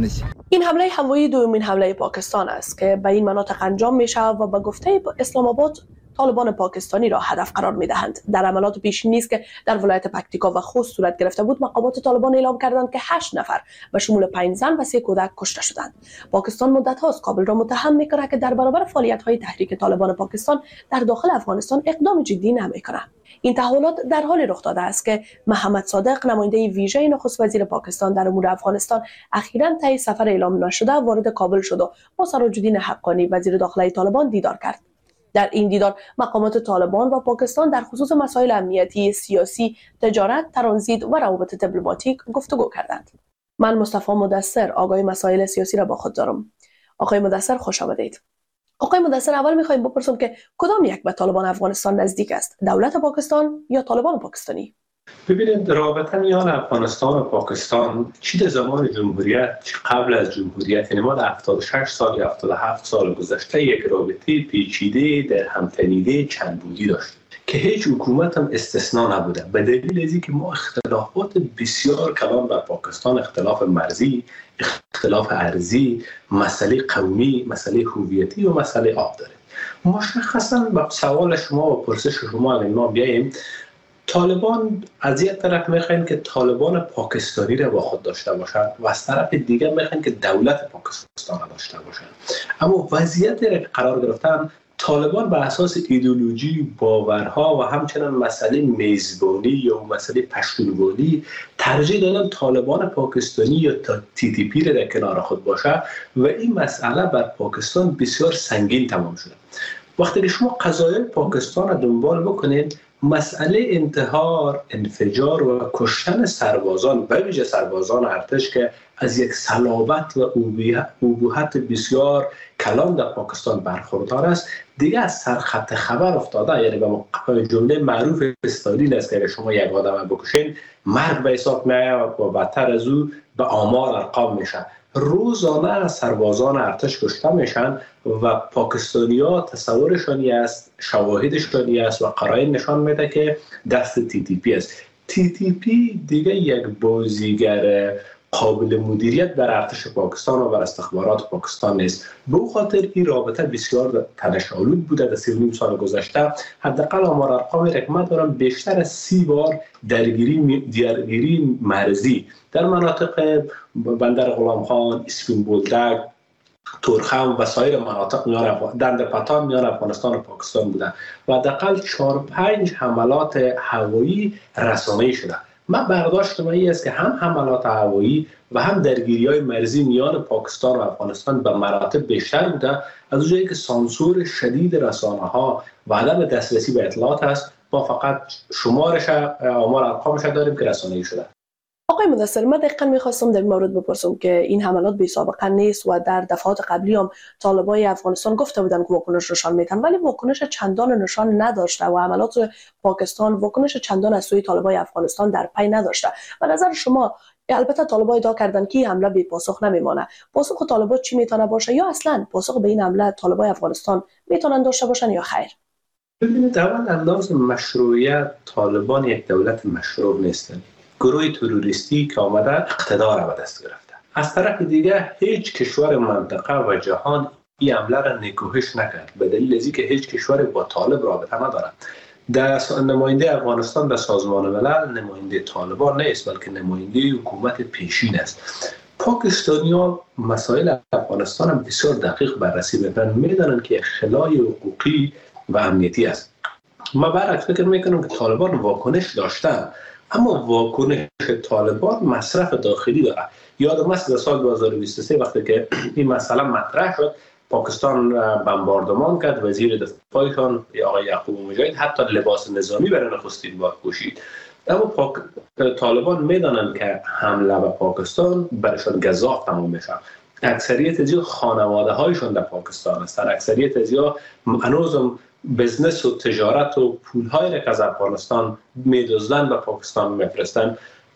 این حمله هوایی دومین حمله پاکستان است که به این مناطق انجام می شود و به گفته اسلام آباد طالبان پاکستانی را هدف قرار می دهند. در عملیات پیشینی است که در ولایت پکتیکا و خوست صورت گرفته بود، مقامات طالبان اعلام کردند که هشت نفر به شمول پنج زن و سه کودک کشته شدند. پاکستان مدت هاست کابل را متهم می کند که در برابر فعالیت های تحریک طالبان پاکستان در داخل افغانستان اقدام جدی نمی کند. این تحولات در حال رخ داده است که محمد صادق، نماینده ویژه نخست وزیر پاکستان در امور افغانستان، اخیراً طی سفر اعلام نشده وارد کابل شد و با سراج‌الدین حقانی وزیر داخلی طالبان دیدار کرد. در این دیدار مقامات طالبان و پاکستان در خصوص مسائل امنیتی، سیاسی، تجارت، ترانزیت و روابط دیپلماتیک گفتگو کردند. من مصطفی مدثر آگاه مسائل سیاسی را با خود دارم. آقای مدثر خوش آمدید. آقای مدثر، اول می‌خوایم بپرسم که کدام یک به طالبان افغانستان نزدیک است؟ دولت پاکستان یا طالبان پاکستانی؟ ببینید، رابطه میان افغانستان و پاکستان چی در زمان جمهوریت چی قبل از جمهوریت، یعنی ما در هفتاد و شش سال یا هفتاد و هفت سال گذشته یک رابطه پیچیده در همتنیده چند بودی داشت که هیچ حکومت هم استثناء نبوده، به دلیل از اینکه ما اختلافات بسیار کلان با پاکستان، اختلاف مرزی، اختلاف ارضی، مسئله قومی، مسئله هویتی و مسئله آب داریم. مشخصا به سوال شما و پرسش شما اگه ما بیاییم، طالبان از یک طرف میخواین که طالبان پاکستانی را با خود داشته باشند و از طرف دیگر میخواین که دولت پاکستان را داشته باشند. اما وضعیتی را که قرار گرفتن، طالبان به اساس ایدئولوژی، باورها و همچنین مسئله میزبانی یا مسئله پشتونوانی ترجیح دادن طالبان پاکستانی یا تی تی پی را در کنار خود باشه و این مسئله بر پاکستان بسیار سنگین تمام شده. وقتی که شما قضایای پاکستان را دنبال بکنید، مسئله انتحار، انفجار و کشتن سربازان، به ویژه سربازان ارتش که از یک صلابت و ابوحت بسیار کلان در پاکستان برخوردار است، دیگه از سرخط خبر افتاده. یعنی به جمله معروف استالین است که شما یک آدم بکشین مرگ به حساب میاد و بدتر از او به آمار ارقام میشه. روزانه سربازان ارتش کشته میشن و پاکستانی‌ها تصورشانی است، شواهدشانی است و قرائن نشان میده که دست تی تی پی است. تی تی پی دیگه یک بازیگر قابل مدیریت در ارتش پاکستان و بر استخبارات پاکستان نیست. به او خاطر این رابطه بسیار تنش‌آلود بوده در سی و نیم سال گذشته. حداقل آمار ارقامی را که من دارم، بیشتر از سی بار درگیری درگیری مرزی در مناطق بندر غلام خان، اسفین بولدک، تورخم و سایر مناطق میان دند پتان میان افغانستان و پاکستان بوده و حداقل چهار پنج حملات هوایی رسانه‌ای شده. من برداشتم این است که هم حملات هوایی و هم درگیری‌های مرزی میان پاکستان و افغانستان به مراتب بیشتر بوده، از اونجایی که سانسور شدید رسانه‌ها و عدم دسترسی به اطلاعات است. ما فقط شمارش آمار ارقامش داریم که رسانه‌ای شده. آقای مدثر، من دقیقاً می‌خواستم در این مورد بپرسم که این حملات بی سابقه نیست و در دفعات قبلی هم طالبان افغانستان گفته بودن که واکنش نشان میدن، ولی واکنش چندان نشان نداشته و حملات پاکستان واکنش چندان از سوی طالبان افغانستان در پی نداشته. به نظر شما، البته طالبان ادعا کردن که این حمله بی پاسخ نمیمانه، پاسخ طالبان چی میتونه باشه یا اصلا پاسخ به این حمله طالبان افغانستان میتونن داشته باشن یا خیر؟ ببینید، اول انداز مشروعیت طالبان یک دولت مشروع نیستن. گروه تروریستی که آمده اقتدار را به دست گرفته. از طرف دیگه هیچ کشور منطقه و جهان این حمله را نکوهش نکرد، به دلیل از اینکه هیچ کشور با طالب رابطه ندارد. در نماینده افغانستان در سازمان ملل نماینده طالبان نیست، بلکه نماینده حکومت پیشین است. پاکستانی‌ها مسائل افغانستان هم بسیار دقیق بررسی می‌کنند، می‌دانن که خلای حقوقی و امنیتی است. ما برعکس فکر می‌کنم که طالبان واکنش داشتن، اما واکنش طالبان مصرف داخلی داره. یادم است در سال دو هزار و بیست و سه وقتی که این مسئله مطرح شد، پاکستان بمباردمان کرد، وزیر دفاعشان آقای یعقوب مجاهد حتی لباس نظامی برای نخستین بار پوشید. اما پاک... طالبان میدانند که حمله به پاکستان برایشان گزاف تمام میشه. اکثریت از خانواده هایشان در پاکستان هستند، اکثریت از هنوزم بزنس و تجارت و پول‌هایی را که از افغانستان می‌دزدن به پاکستان می‌فرستن.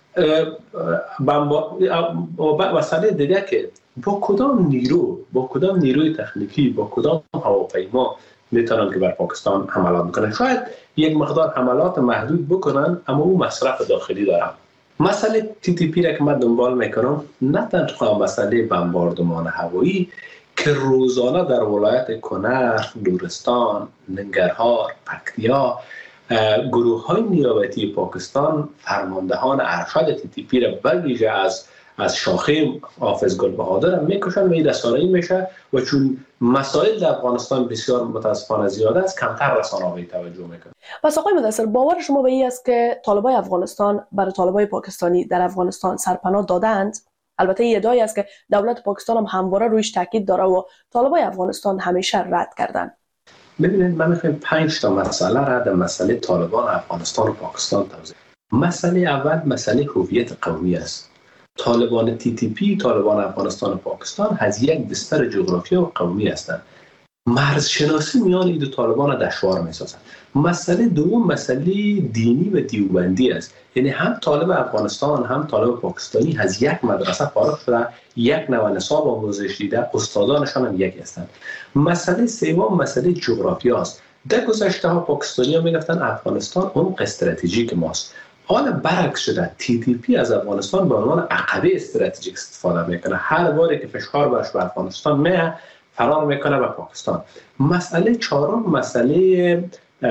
مسئله دیگه که با کدام نیرو، با کدام نیروی تکنیکی، با کدام هواپیما میتونن که بر پاکستان حملات بکنن. شاید یک مقدار حملات محدود بکنن، اما او مصرف داخلی دارن. مسئله تی تی پی را که من دنبال میکنم نه تنها مسئله بمباردمان هوایی که روزانه در ولایت کنر، لرستان، ننگرهار، پکتیا گروه های نیابتی پاکستان فرماندهان ارشد تی تی پی را بویژه از از شاخه حافظ گل بهادر میکشن و این رسانه‌ای میشه و چون مسائل در افغانستان بسیار متاسفانه زیاده است کمتر رسانه‌ای توجه میکنه. پس آقای مدثر باور شما به این است که طالبای افغانستان برای طالبای پاکستانی در افغانستان سرپناه دادند؟ البته این ادعایی است که دولت پاکستان هم همواره رویش تاکید داره و طالبای افغانستان همیشه رد کردند. ببینید من میخوایم پنج تا مسئله را در مسئله طالبان افغانستان و پاکستان توضیح. مسئله اول مسئله هویت قومی است. طالبان تی تی پی، طالبان افغانستان و پاکستان از یک بستر جغرافی و قومی هستند. مرزشناسی میان این دو طالبان دشوار میسازند. مسئله دوم مسئله دینی و دیوبندی است. یعنی هم طالب افغانستان هم طالب پاکستانی از یک مدرسه فارغ شده، یک نوع نصاب آموزش دیده، استادانشان هم یکی هستند. مسئله سوم مسئله جغرافی است. در گذشته ها پاکستانی ها میگفتن افغانستان عمق استراتژیک ماست. حالا برعکس شده، تی تی پی از افغانستان به عنوان عقبه استراتژیک استفاده میکنه. هر باری که فشار برش به افغانستان میه فرار میکنه به پاکستان. مسئله چهارم مسئله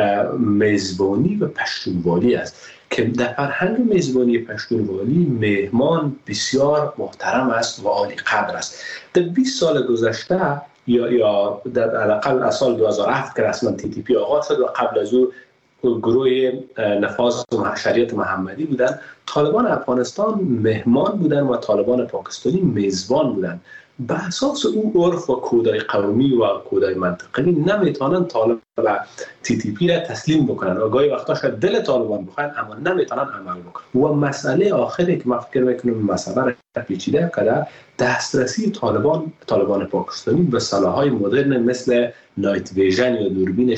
میزبانی و پشتونوالی است که در فرهنگ میزبانی پشتونوالی مهمان بسیار محترم است و عالی قدر است. در بیست سال گذشته یا یا در حداقل از سال دو هزار و هفت که رسما تی تی پی آغاز شد و قبل از او گروه نفاذ شریعت محمدی بودن، طالبان افغانستان مهمان بودن و طالبان پاکستانی میزبان بودن. به اساس او عرف و کودای قومی و کودای منطقی نمیتونن طالب و تی تی پی را تسلیم بکنن و گاهی وقتا شاید دل طالبان بخواین اما نمیتونن عمل بکنن. و مسئله آخری که من فکر میکنم مسئله پیچیده که دسترسی طالبان طالبان پاکستانی به سلاح‌های مدرن مثل نایت ویژن یا دوربین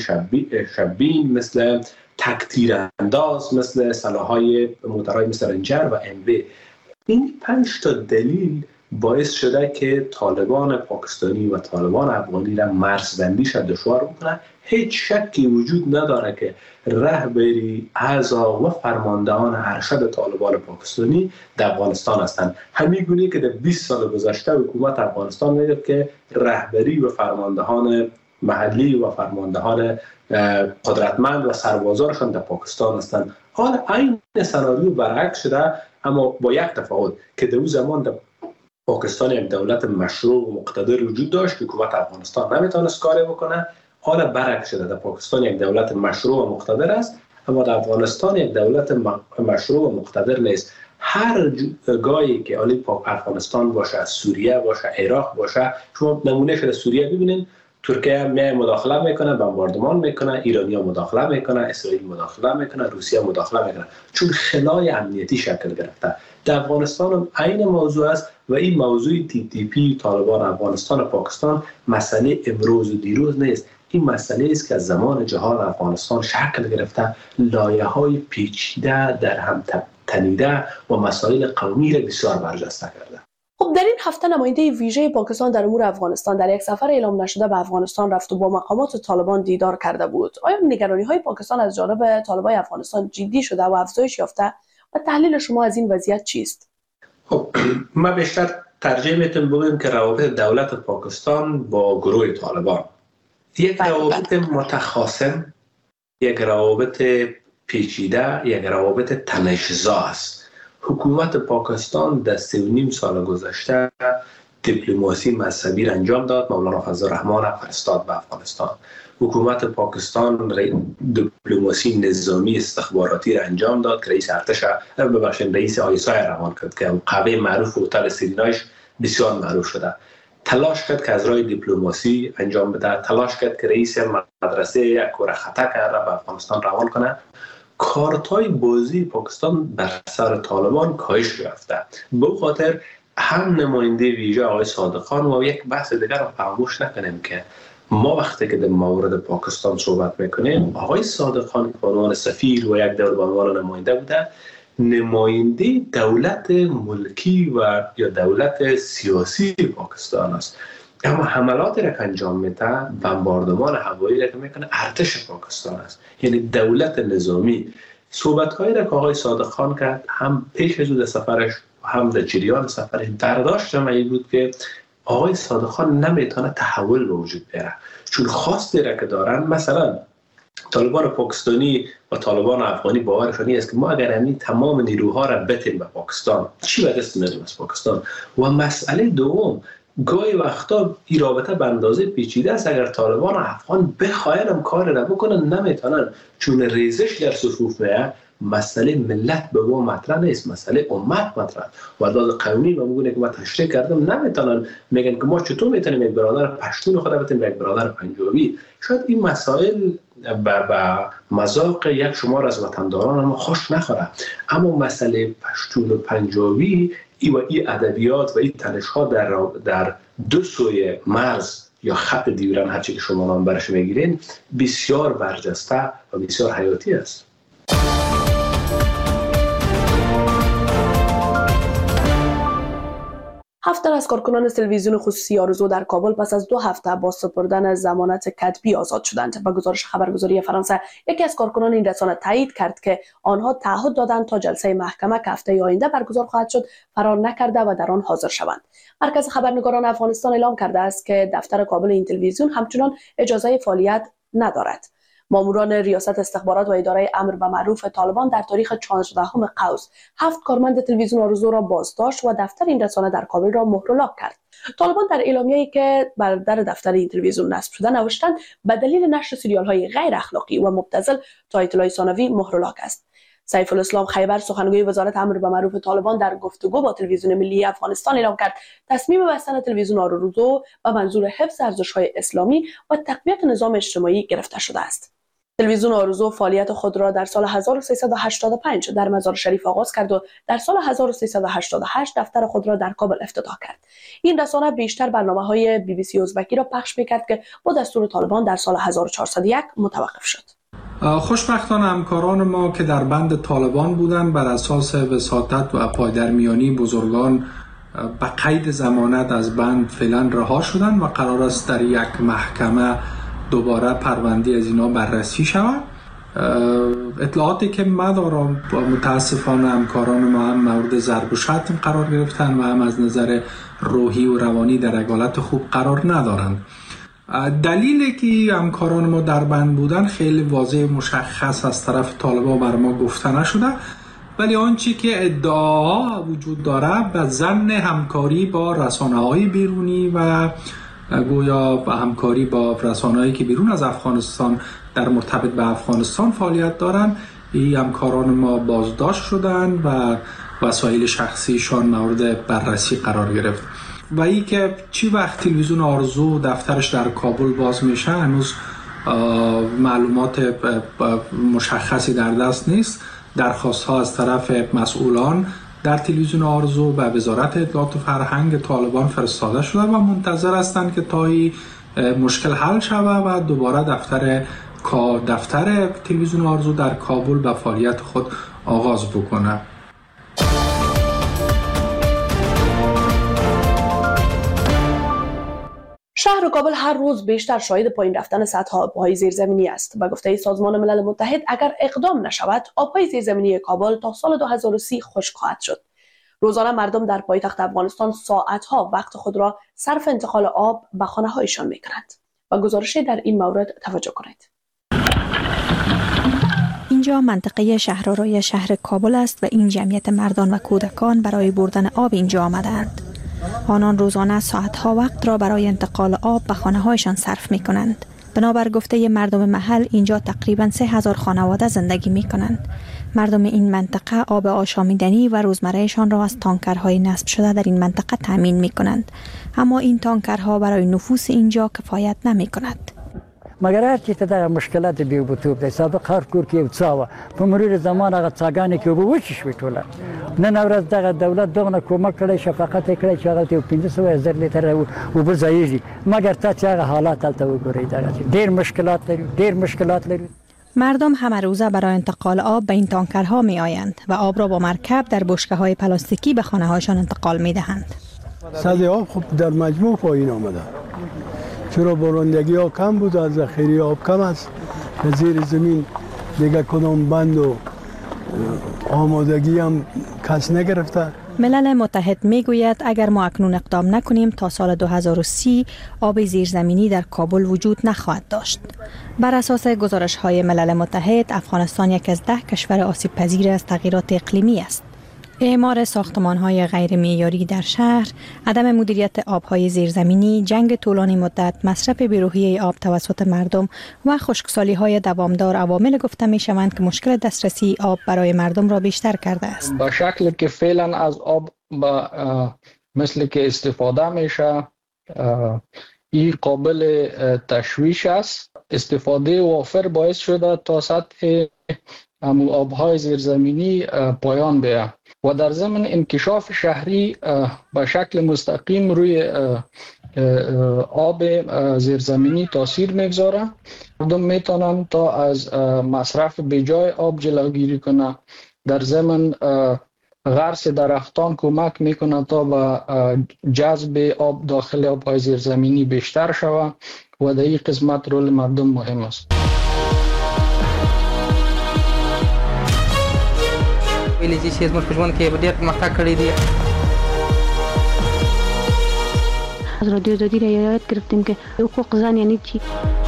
شبین، مثل تکتیر انداز، مثل سلاح‌های موتورهای مثل رنجر و ام وی. این پنج تا دلیل باعث شده که طالبان پاکستانی و طالبان افغانی را مرزبندیش دشوار بکنه. هیچ شکی وجود نداره که رهبری، اعضا و فرماندهان ارشد طالبان پاکستانی در افغانستان هستند. همین گونه که در بیست سال گذشته حکومت افغانستان میگه که رهبری و فرماندهان محلی و فرماندهان قدرتمند و سربازانشان در پاکستان هستند. حالا این سناریو برعکس شده، اما با یک تفاوت که در اون زمان در پاکستان یک دولت مشروع و مقتدر وجود داشت که حکومت افغانستان نمیتونست کاری بکنه. حالا برعکس شده، در پاکستان یک دولت مشروع و مقتدر است اما در افغانستان یک دولت مشروع و مقتدر نیست. هر گاهی که حالی افغانستان باشه، سوریه باشه، عراق باشه، شما نمونه شده سوریه ببینید، ترکیه می مداخله میکنه، بمباردمان میکنه، ایرانیا مداخله میکنه، اسرائیل مداخله میکنه، روسیه مداخله میکنه، چون خلای امنیتی شکل گرفته. در افغانستان هم عین موضوع است و این موضوع تی تی پی، طالبان افغانستان و پاکستان مسئله امروز و دیروز نیست. این مسئله است که از زمان جهان افغانستان شکل گرفته، لایه‌های پیچیده در هم تنیده و مسائل قومی را بسیار برجسته کرده. خب در این هفته نماینده ویژه پاکستان در امور افغانستان در یک سفر اعلام نشده به افغانستان رفت و با مقامات طالبان دیدار کرده بود. آیا نگرانی‌های پاکستان از جانب طالبان افغانستان جدی شده و افزایش یافته و تحلیل شما از این وضعیت چیست؟ خب ما بیشتر ترجیح میتونم بگم که روابط دولت پاکستان با گروه طالبان یک روابط متخاصم، یک روابط پیچیده، یک روابط تنش‌زا است. حکومت پاکستان در سه و نیم سال گذشته دیپلماسی مذهبی را انجام داد. مولانا فضل الرحمن فرستاد به افغانستان. حکومت پاکستان دیپلماسی نظامی استخباراتی را انجام داد که رئیس ارتش ببخشید رئیس آیسای روان کرد که قبه معروف هتل سیرینایش بسیار معروف شده. تلاش کرد که از راه دیپلماسی انجام بده، تلاش کرد که رئیس مدرسه یک کوره خطا کرده به افغانستان روان کنه. کارتای بازی پاکستان بر سر طالبان کاهش یافته. به خاطر هم نماینده ویژه آقای صادقان و یک بحث دیگر رو فراموش نکنیم که ما وقتی که در مورد پاکستان صحبت میکنیم، آقای صادقان به عنوان سفیر و یک دور به عنوان نماینده بوده، نماینده دولت ملکی و یا دولت سیاسی پاکستان است. اما حملاتی را که انجام میده، بمباردمان هوایی را که میکنه ارتش پاکستان است، یعنی دولت نظامی صحبت‌هایی را که آقای صادق خان کرد، هم پیش از او در سفرش هم در جریان سفرش، برداشتم این بود که آقای صادق خان نمیتونه تحول به وجود بیاره، چون خواستی را که دارن، مثلا طالبان پاکستانی و طالبان افغانی باورشون است که ما اگر همین تمام نیروها را بتیم به پاکستان، چی به دست میاریم از پاکستان؟ و مسئله دوم، گاهی وقتا این رابطه به اندازه پیچیده است، اگر طالبان افغان بخواین هم کار را بکنن نمیتونن، چون ریزش در صفوف میه. مسئله ملت به ما مطرح نیست، مسئله امت مطرح. ورداد قومی و میگونه که ما تشریح کردم نمیتونن، میگن که ما چطور میتونیم یک برادر پشتون خود بتیم به یک برادر پنجابی. شاید این مسائل به مذاق یک شمار از وطنداران ما خوش نخوره، اما مسئله پشتون و پنجابی ای و این ادبیات و این تنش ها در در دو سوی مرز یا خط دیورن، هرچی که شما نام برش میگیرین، بسیار برجسته و بسیار حیاتی است. هفت تن از کارکنان تلویزیون خصوصی آرزو در کابل پس از دو هفته با سپردن ضمانت کتبی آزاد شدند. با گزارش خبرگزاری فرانسه، یکی از کارکنان این رسانه تایید کرد که آنها تعهد دادند تا جلسه محکمه که هفته آینده برگزار خواهد شد فرار نکرده و در آن حاضر شوند. مرکز خبرنگاران افغانستان اعلام کرده است که دفتر کابل این تلویزیون همچنان اجازه فعالیت ندارد. ماموران ریاست استخبارات و اداره امر به معروف طالبان در تاریخ چهاردهم قوس هفت کارمند تلویزیون آرزو را بازداشت و دفتر این رسانه در کابل را مهر و لاک کرد. طالبان در اعلامیه‌ای که بر در دفتر این تلویزیون نصب شده نوشتند به دلیل نشر سریال‌های غیر اخلاقی و مبتذل تا اطلاع ثانوی مهر و لاک است. سیف الاسلام خیبر، سخنگوی وزارت امر به معروف طالبان، در گفتگو با تلویزیون ملی افغانستان اعلام کرد تصمیم بستن تلویزیون آرزو به منظور حفظ ارزش‌های اسلامی و تقویت نظام اجتماعی گرفته شده است. تلویزیون آرزو فعالیت خود را در سال هزار و سیصد و هشتاد و پنج در مزار شریف آغاز کرد و در سال هزار و سیصد و هشتاد و هشت دفتر خود را در کابل افتتاح کرد. این رسانه بیشتر برنامه‌های بی بی سی ازبکی را پخش می‌کرد که با دستور طالبان در سال هزار و چهارصد و یک متوقف شد. خوشبختانه همکاران ما که در بند طالبان بودند بر اساس وساطت و پایدرمیانی بزرگان به قید ضمانت از بند فعلا رها شدند و قرار است در یک محکمه دوباره پرونده از اینا بررسی شود. اطلاعاتی که ما دارم متاسفانه همکاران ما هم مورد ضرب و شتم قرار گرفتن و هم از نظر روحی و روانی در یک حالت خوب قرار ندارند. دلیلی که همکاران ما در بند بودن خیلی واضح مشخص از طرف طالبان بر ما گفته نشده، ولی آنچه که ادعاها وجود داره به ضمن همکاری با رسانه‌های بیرونی و گویا با همکاری با رسانه‌هایی که بیرون از افغانستان در مرتبط به افغانستان فعالیت دارند، این همکاران ما بازداشت شدند و وسایل شخصیشان مورد بررسی قرار گرفت. و ای که چی وقت تلویزیون آرزو دفترش در کابل باز میشه هنوز معلومات مشخصی در دست نیست. درخواست ها از طرف مسئولان در تلویزیون آرزو به وزارت اطلاعات و فرهنگ طالبان فرستاده شده و منتظر هستند که تا این مشکل حل شود و دوباره دفتر دفتر تلویزیون آرزو در کابل به فعالیت خود آغاز بکنه. شهر کابل هر روز بیشتر شاهد پایین رفتن سطح آبهای زیرزمینی است. به گفته سازمان ملل متحد اگر اقدام نشود آبهای زیرزمینی کابل تا سال دو هزار و سی خشک خواهد شد. روزانه مردم در پایتخت افغانستان ساعتها وقت خود را صرف انتقال آب به خانه‌هایشان می‌کنند. و گزارشی در این مورد توجه کنید. اینجا منطقه شهرآرای شهر کابل است و این جمعیت مردان و کودکان برای بردن آب اینجا آمدند. آنان روزانه ساعتها وقت را برای انتقال آب به خانه‌هایشان صرف می‌کنند. بنابر گفته مردم محل اینجا تقریباً سه هزار خانواده زندگی می‌کنند. مردم این منطقه آب آشامیدنی و روزمرهشان را از تانکرهای نصب شده در این منطقه تامین می‌کنند. اما این تانکرها برای نفوس اینجا کفایت نمی‌کند. مگر هر چیز در مشکلات بیوبتوب ده سابق هر کور کې وڅاوه په مرور زمان هغه څاګانې کې وبوچ شوي ټوله نن ورځ دغه دولت دغه کومک کړی شفقت کړی چې هغه ته پنځه سوه زر لیتر اوبه ځایږي مګر تا چې هغه حالات هلته وګورئ دغه ډېر مشکلات لري ډېر مشکلات لري. مردم همه روزه برای انتقال آب به این تانکرها می آیند و آب را با مرکب در بشکه‌های پلاستیکی به خانه‌هایشان انتقال می دهند. سطح آب خب در مجموع پایین آمده. چرا بارندگی ها کم بود، از ذخیره آب کم است. زیر زمین دیگه کدام بند و آمادگی هم کس نگرفته. ملل متحد میگوید اگر ما اکنون اقدام نکنیم تا سال دو هزار و سی آب زیرزمینی در کابل وجود نخواهد داشت. بر اساس گزارش های ملل متحد افغانستان یک از ده کشور آسیب پذیر از تغییرات اقلیمی است. اعمار ساختمان‌های غیر معیاری در شهر، عدم مدیریت آب‌های زیرزمینی، جنگ طولانی مدت، مصرف بی‌روحی آب توسط مردم و خشکسالی‌های دوامدار عوامل گفته می‌شوند که مشکل دسترسی آب برای مردم را بیشتر کرده است. به شکلی که فعلا از آب با مثل که استفاده میشه این قابل تشویش است. استفاده وافر باعث شده تا سطح آب‌های زیرزمینی پایان بیاید و در ضمن انکشاف شهری به شکل مستقیم روی آب زیرزمینی تاثیر میگذاره. مردم میتونن تا از مصرف بیجای آب جلوگیری کنه. در ضمن غرس درختان کمک میکنه تا به جذب آب داخل آب‌های زیرزمینی بیشتر شود و در این قسمت رول مردم مهم است. ویلې چې زموږ په ژوند کې ډېر پرمختګ کړی دی. از رادیو آزادی را یاد گرفتیم که حقوق زن یعنی چی.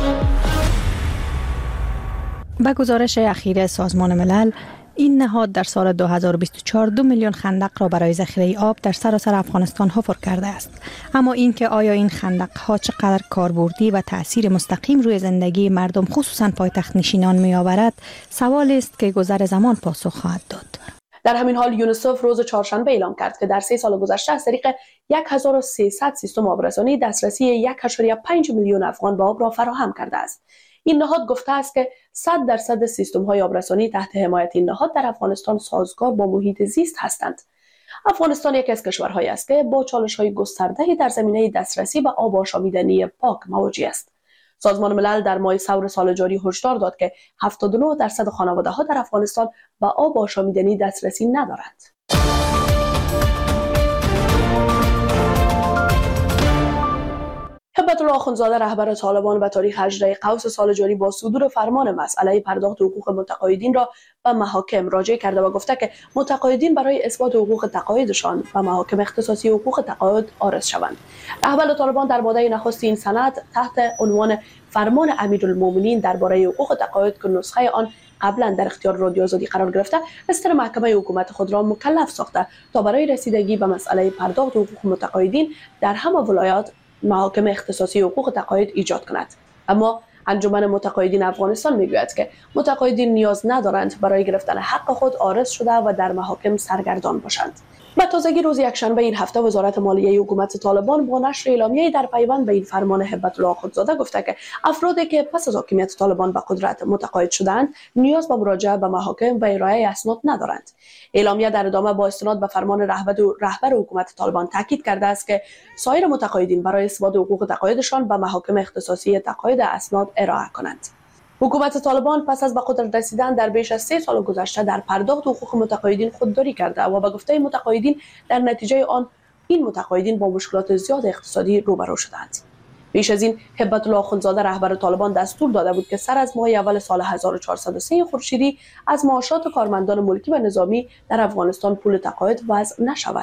با گزارش اخیر سازمان ملل این نهاد در سال دو هزار و بیست و چهار دو میلیون خندق را برای ذخیره آب در سراسر افغانستان حفر کرده است. اما اینکه آیا این خندق ها چقدر کاربردی و تأثیر مستقیم روی زندگی مردم خصوصا پایتخت نشینان می آورد سوالی است که گذر زمان پاسخ خواهد داد. در همین حال یونیسف روز چهارشنبه اعلام کرد که در سه سال گذشته از طریق هزار و سیصد سیستم آبرسانی دسترسی یک و پنج میلیون افغان به آب را فراهم کرده است. این نهاد گفته است که صد درصد سیستم های آبرسانی تحت حمایت این نهاد در افغانستان سازگار با محیط زیست هستند. افغانستان یکی از کشورهایی است که با چالش های گسترده در زمینه دسترسی به آب آشامیدنی پاک مواجه است. سازمان ملل در ماه ثور سال جاری هشدار داد که هفتاد و نه درصد خانواده ها در افغانستان به آب آشامیدنی دسترسی ندارند. هبت الله آخوندزاده رهبر طالبان به تاریخ هجده قوس سال جاری با صدور فرمان مسئله پرداخت حقوق متقاعدین را به محاکم مراجعه کرده و گفته که متقاعدین برای اثبات حقوق تقاعدشان به محاکم اختصاصی حقوق تقاعد عارض شوند. رهبر طالبان در ماده نخست این سند تحت عنوان فرمان امیرالمومنین درباره حقوق تقاعد که نسخه آن قبلا در اختیار رادیو آزادی قرار گرفته استر محکمه حکومت خود را مکلف ساخته تا برای رسیدگی به مسئله پرداخت حقوق متقاعدین در همه ولایات محاکم اختصاصی حقوق تقاعد ایجاد کند. اما انجمن متقاعدین افغانستان میگوید که متقاعدین نیاز ندارند برای گرفتن حق خود عارض شده و در محاکم سرگردان باشند. به تازگی روز یکشنبه این هفته وزارت مالیه حکومت طالبان با نشر اعلامیه‌ای در پیوند به این فرمان هبت الله آخوندزاده گفته که افرادی که پس از حاکمیت طالبان به قدرت متقاعد شدند نیاز به مراجعه به محاکم و ارائه اسناد ندارند. اعلامیه در ادامه با استناد به فرمان رهبر رهبر حکومت طالبان تاکید کرده است که سایر متقاعدین برای اثبات حقوق تقاعدشان به محاکم اختصاصی تقاعد اسناد ارائه کنند. حکومت طالبان پس از به قدرت رسیدن در بیش از سه سال گذشته در پرداخت حقوق متقاعدین خودداری کرده و به گفته متقاعدین در نتیجه آن این متقاعدین با مشکلات زیاد اقتصادی روبرو شدند. پیش از این هبت الله آخوندزاده رهبر طالبان دستور داده بود که سر از ماه اول سال هزار و چهارصد و سه خورشیدی از معاشات کارمندان ملکی و نظامی در افغانستان پول تقاعد وضع نشود.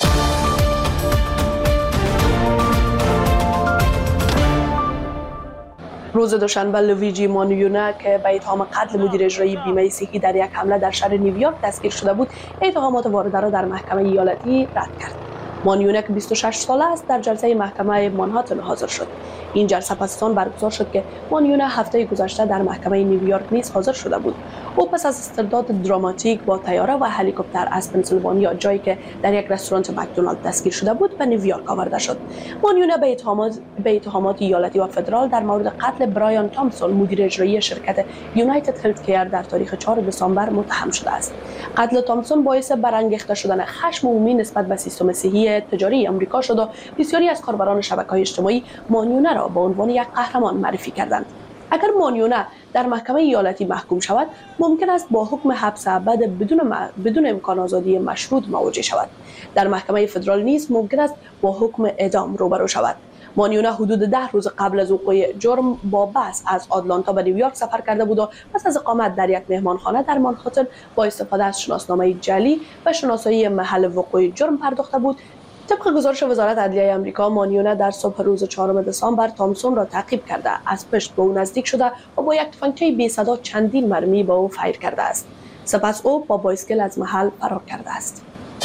روز دوشنبه لویجی مانیونا که به اتهام قتل مدیر اجرایی بیمه صحی در یک حمله در شهر نیویورک دستگیر شده بود، اتهامات وارده را در محکمه ایالتی رد کرد. مانیونا که بیست و شش ساله است در جلسه محکمه مانهاتن حاضر شد. این جلسه پس از آن برگزار شد که مانیونا هفته گذشته در محکمه نیویورک نیز حاضر شده بود. او پس از استرداد دراماتیک با طیاره و هلیکوپتر از پنسیلوانیا، جایی که در یک رستوران مکدونالد دستگیر شده بود، به نیویورک آورده شد. مانیونا به اتهامات به اتهامات ایالتی و فدرال در مورد قتل برایان تامسون مدیر اجرایی شرکت یونایتد هلت کیر در تاریخ چهارم دسامبر متهم شده است. قتل تامسون باعث برانگیخته شدن خشم عمومی نسبت به سیستم صحی تجاری آمریکا شد و بسیاری از کاربران شبکه‌های اجتماعی مانیونا را به عنوان یک قهرمان معرفی کردند. اگر مانیونا در محکمه ایالتی محکوم شود، ممکن است با حکم حبس ابد بدون م... بدون امکان آزادی مشروط مواجه شود. در محکمه فدرال نیز ممکن است با حکم اعدام روبرو شود. مانیونا حدود ده روز قبل از وقوع جرم با بس از آتلانتا به نیویورک سفر کرده بود و پس از اقامت در یک مهمانخانه در منهاتن با استفاده از شناسنامه جعلی و شناسایی محل وقوع جرم پرداخته بود. طبق گزارش وزارت عدلیه آمریکا، مانیونا در صبح روز چهارم دسامبر تامسون را تعقیب کرده، از پشت به او نزدیک شده و با یک تفنگچه بی صدا چندین مرمی به او فایر کرده است. سپس او با بایسکل از محل فرار کرده است.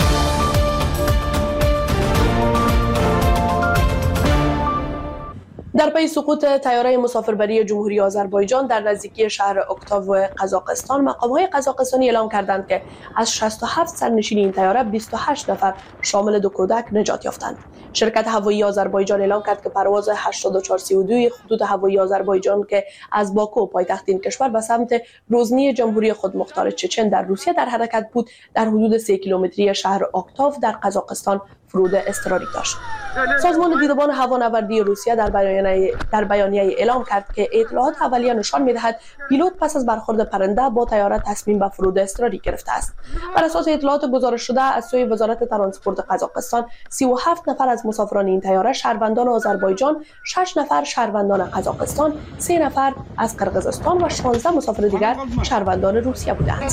در پی سقوط طیاره مسافربری جمهوری آذربایجان در نزدیکی شهر اکتاو قزاقستان، مقام‌های قزاقستانی اعلام کردند که از شصت و هفت سرنشین این طیاره بیست و هشت نفر شامل دو کودک نجات یافتند. شرکت هوایی آذربایجان اعلام کرد که پرواز هشتاد و چهار سی و دو خطوط هوایی آذربایجان که از باکو پایتخت این کشور به سمت روزنی جمهوری خودمختار چچن در روسیه در حرکت بود، در حدود سه کیلومتری شهر اکتاو در قزاقستان فرود اضطراری داشت. سازمان دیدبان هوانوردی روسیه در بیانیه در بیانیه اعلام کرد که اطلاعات اولیه نشان می‌دهد پیلوت پس از برخورد پرنده با طیاره تصمیم به فرود اضطراری گرفته است. بر اساس اطلاعات گزارش شده از سوی وزارت ترانسپورت قزاقستان، سی و هفت نفر از مسافران این طیاره شهروندان آذربایجان، شش نفر شهروندان قزاقستان، سه نفر از قرقیزستان و شانزده مسافر دیگر شهروندان روسیه بودند.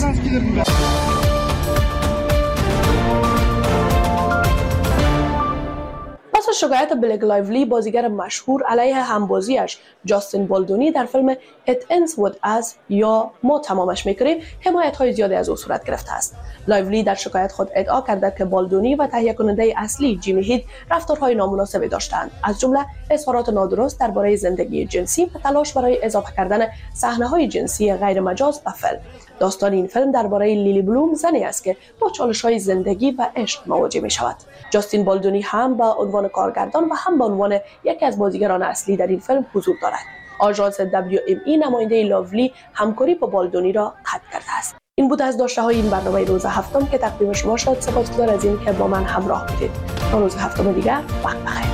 پس از شکایت بلک لایولی، بازیگر مشهور علیه همبازیش جاستین بالدونی در فیلم It Ends With Us یا ما تمامش میکنیم، حمایت‌های زیادی از او صورت گرفته است. لایولی در شکایت خود ادعا کرده که بالدونی و تهیه کننده اصلی جیمی هید رفتارهای نامناسبی داشتند، از جمله اظهارات نادرست درباره زندگی جنسی و تلاش برای اضافه کردن صحنه‌های جنسی غیر مجاز به فیلم. داستان این فیلم درباره لیلی بلوم، زنی است که با چالش‌های زندگی و عشق مواجه می‌شود. جاستین بالدونی هم به عنوان کارگردان و هم به عنوان یکی از بازیگران اصلی در این فیلم حضور دارد. آژانس دبلیو ام ای نماینده لاولی همکاری با بالدونی را قطع کرده است. این بود از داشته‌های این برنامه روز هفتم که تقدیم شما شد. سپاسگزار از این که با من همراه بودید. تا روز هفتم دیگر، وقت بخیر.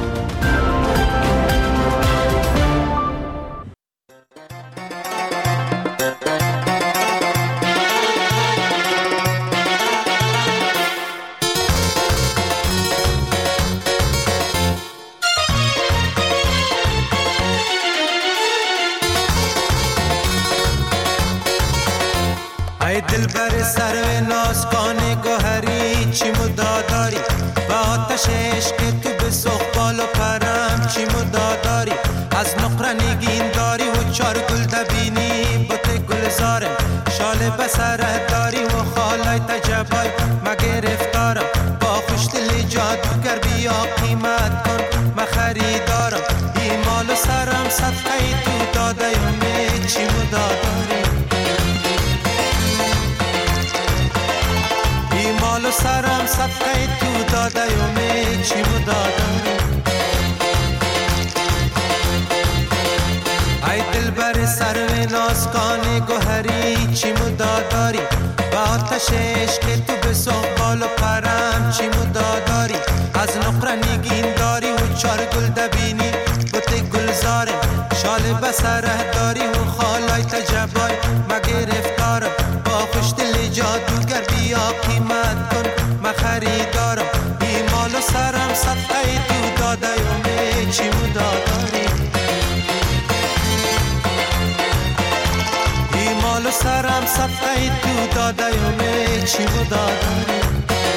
ای دل بر سر و ناز کان گوهری چی مداداری و آتش عشق تو به سخبال و پرم چی مداداری از نقره نگین داری و چار گل دبینی بوت گلزارم شال بسره داری و خالای تجبای مگرفتارم با خوشدلی جادوگر بیا قیمت کن ما خریدارم ایمال و سرم صدقه تو داده یومی چی مداداری مال و سرم صدقه تو داده یومی چی مداداری ای دل بر سر و نازکان گوهری چی مداداری و آتش عشق تو به سقبال و پرم چی مداداری از نقره نگین داری و چار گل دبینی بوت گلزارم شال بسره داری و خالای تجبای مگرفتارم با خوشدلی جادوگر بیا قیمت کن ما خریدارم ایمال و سرم صدقه تو داده یومی چی مداداری ایمال و سرم صدقه تو داده یومی چی مداداری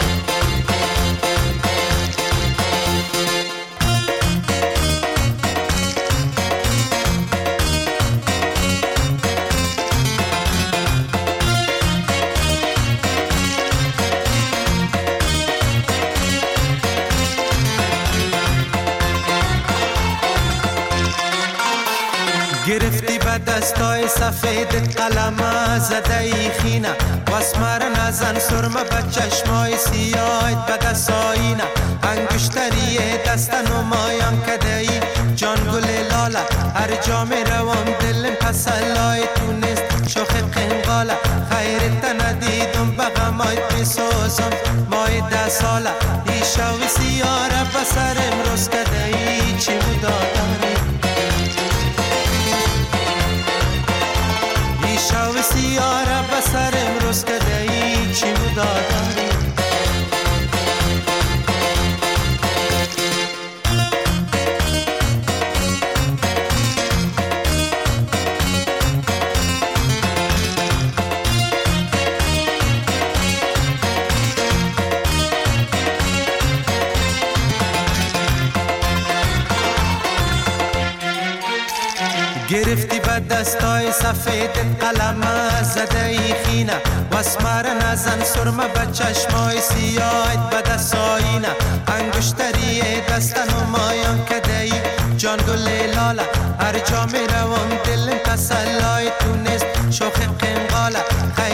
گرفتی به دستای سفید قلم زده ای خینه واسمر نزن سرمه به چشمای سیاهت به دستایینه انگشتری دست نمایم کده ای جان گل لاله هر جا می روم دلم پسلای تو نیست شوخ قنقاله خیرت ندیدم به غمایت می سوزم مای ده ساله ای شوی سیاره به سرم روز کده ای چی مداداری شاو سیاره بسر امروز کده ای چی مداداری به دستای سفید قلم زده ای خینه واسمر نزن سرمه به چشمای سیاید به دست آینه انگشتری دست نمایان کده ای جان گل لاله هر جا می روم دل تسلای تو نیست شوخ قنقاله